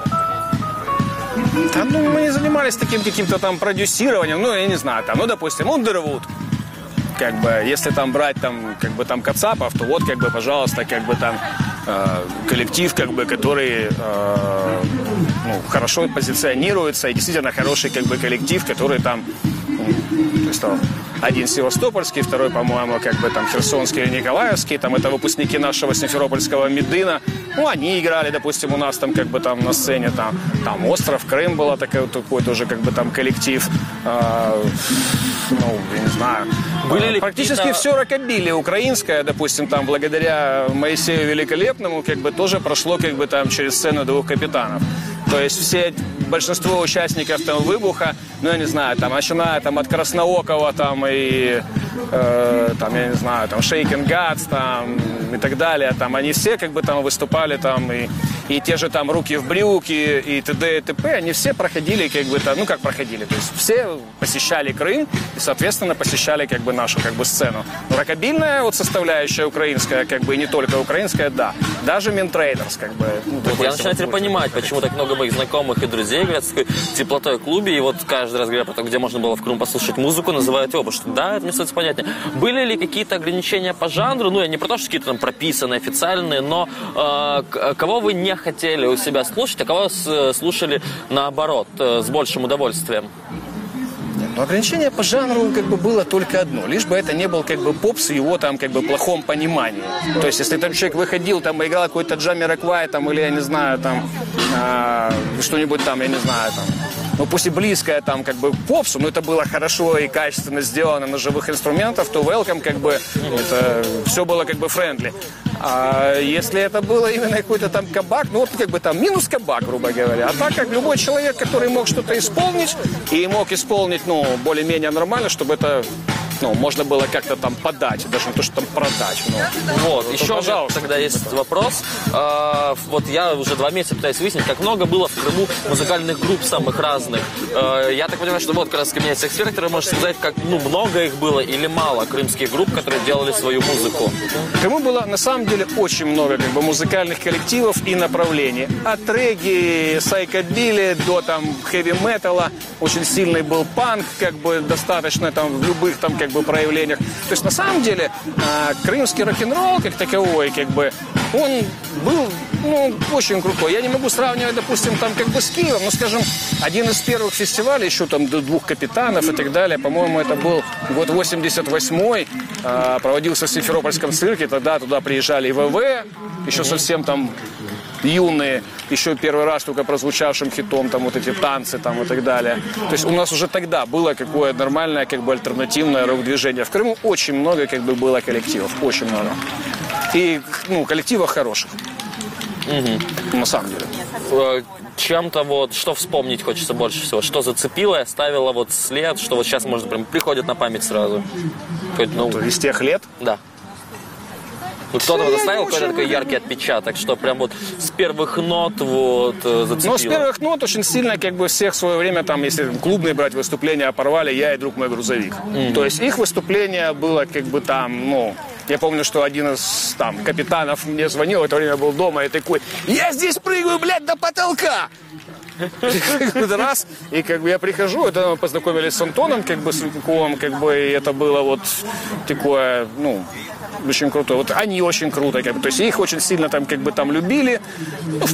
Да, ну, мы не занимались таким каким-то там продюсированием, ну, я не знаю, там, ну, допустим, Underwood. Как бы, если там брать там, как бы, там Кацапов, то вот, как бы, пожалуйста, как бы там э, коллектив, как бы, который э, ну, хорошо позиционируется, и действительно хороший, как бы, коллектив, который там, ну, то есть, там, один севастопольский, второй, по-моему, как бы там Херсонский или Николаевский, там это выпускники нашего Симферопольского Медына. Ну, они играли, допустим, у нас там как бы там на сцене, там, там Остров, Крым был такой, такой тоже как бы там коллектив, э, ну, я не знаю. Были ли практически все рокобили украинское, допустим, там благодаря Моисею Великолепному, как бы тоже прошло как бы там через сцену двух капитанов. То есть все, большинство участников там выбуха, ну, я не знаю, там, начиная там от Красноокова, там, и, э, там, я не знаю, там, Shaken Gods, там, и так далее, там, они все, как бы, там, выступали, там, и, и те же, там, Руки в брюки, и т.д. и т.п., они все проходили, как бы, там, ну, как проходили, то есть все посещали Крым и, соответственно, посещали, как бы, нашу, как бы, сцену. Рокобильная, вот, составляющая украинская, как бы, и не только украинская, да, даже Минтрейдерс, как бы. Ну, вот я начинаю теперь понимать, почему так много моих знакомых и друзей говорят с такой теплотой в клубе, и вот каждый раз говорят про то, где можно было в Крыму послушать музыку, называют его, что да, это мне становится понятнее. Были ли какие-то ограничения по жанру? Ну, я не про то, что какие-то там прописанные, официальные, но э, кого вы не хотели у себя слушать, а кого слушали наоборот, э, с большим удовольствием? Но ограничение по жанру как бы было только одно, лишь бы это не был как бы попс в его там как бы плохом понимании. То есть если там человек выходил, там играл какой-то Джамироквай там или я не знаю там э, что-нибудь там, я не знаю там, ну пусть и близкое там как бы к попсу, но это было хорошо и качественно сделано на живых инструментах, то welcome как бы это все было как бы френдли. А если это было именно какой-то там кабак, ну вот как бы там минус кабак, грубо говоря. А так как любой человек, который мог что-то исполнить и мог исполнить, ну, более-менее нормально, чтобы это ну, можно было как-то там подать, даже не то, что там продать. Ну, вот, ну, еще пожалуйста. тогда есть вопрос. А, вот я уже два месяца пытаюсь выяснить, как много было в Крыму музыкальных групп самых разных. А, я так понимаю, что вот как раз кабинет эксперта может сказать, как ну, много их было или мало крымских групп, которые делали свою музыку. В Крыму было на самом деле очень много как бы, музыкальных коллективов и направлений. От регги, сайкобили до там хэви-металла. Очень сильный был панк, как бы достаточно там в любых там как бы проявлениях. То есть на самом деле а, крымский рок-н-ролл как таковой, как бы, он был ну, очень крутой. Я не могу сравнивать, допустим, там как бы с Киевом, но, скажем, один из первых фестивалей, еще там до двух капитанов и так далее, по-моему, это был год восемьдесят восьмой, а, проводился в Симферопольском цирке, тогда туда приезжали и ВВ, еще совсем там юные, еще первый раз только прозвучавшим хитом, там вот эти танцы там и так далее. То есть у нас уже тогда было какое нормальное как бы альтернативное рок-движение. В Крыму очень много как бы было коллективов, очень много. И ну, коллективов хороших. Угу. На самом деле. Чем-то вот, что вспомнить хочется больше всего? Что зацепило и оставило вот след, что вот сейчас, может, прям приходит на память сразу? Хоть, ну, из тех лет? Да. Ну, кто-то вот оставил какой-то такой яркий отпечаток, что прям вот с первых нот вот зацепило. Ну, с первых нот очень сильно как бы всех в свое время, там, если клубные брать выступления, порвали «Я и друг мой грузовик». Mm-hmm. То есть их выступление было как бы там, ну... Я помню, что один из там капитанов мне звонил, в это время был дома, и такой: «Я здесь прыгаю, блядь, до потолка!» Раз, и как бы я прихожу, это мы познакомились с Антоном, как бы с Винковым, как бы, и это было вот такое, ну, очень круто. Вот они очень круто, как бы, то есть их очень сильно там как бы там любили. Ну,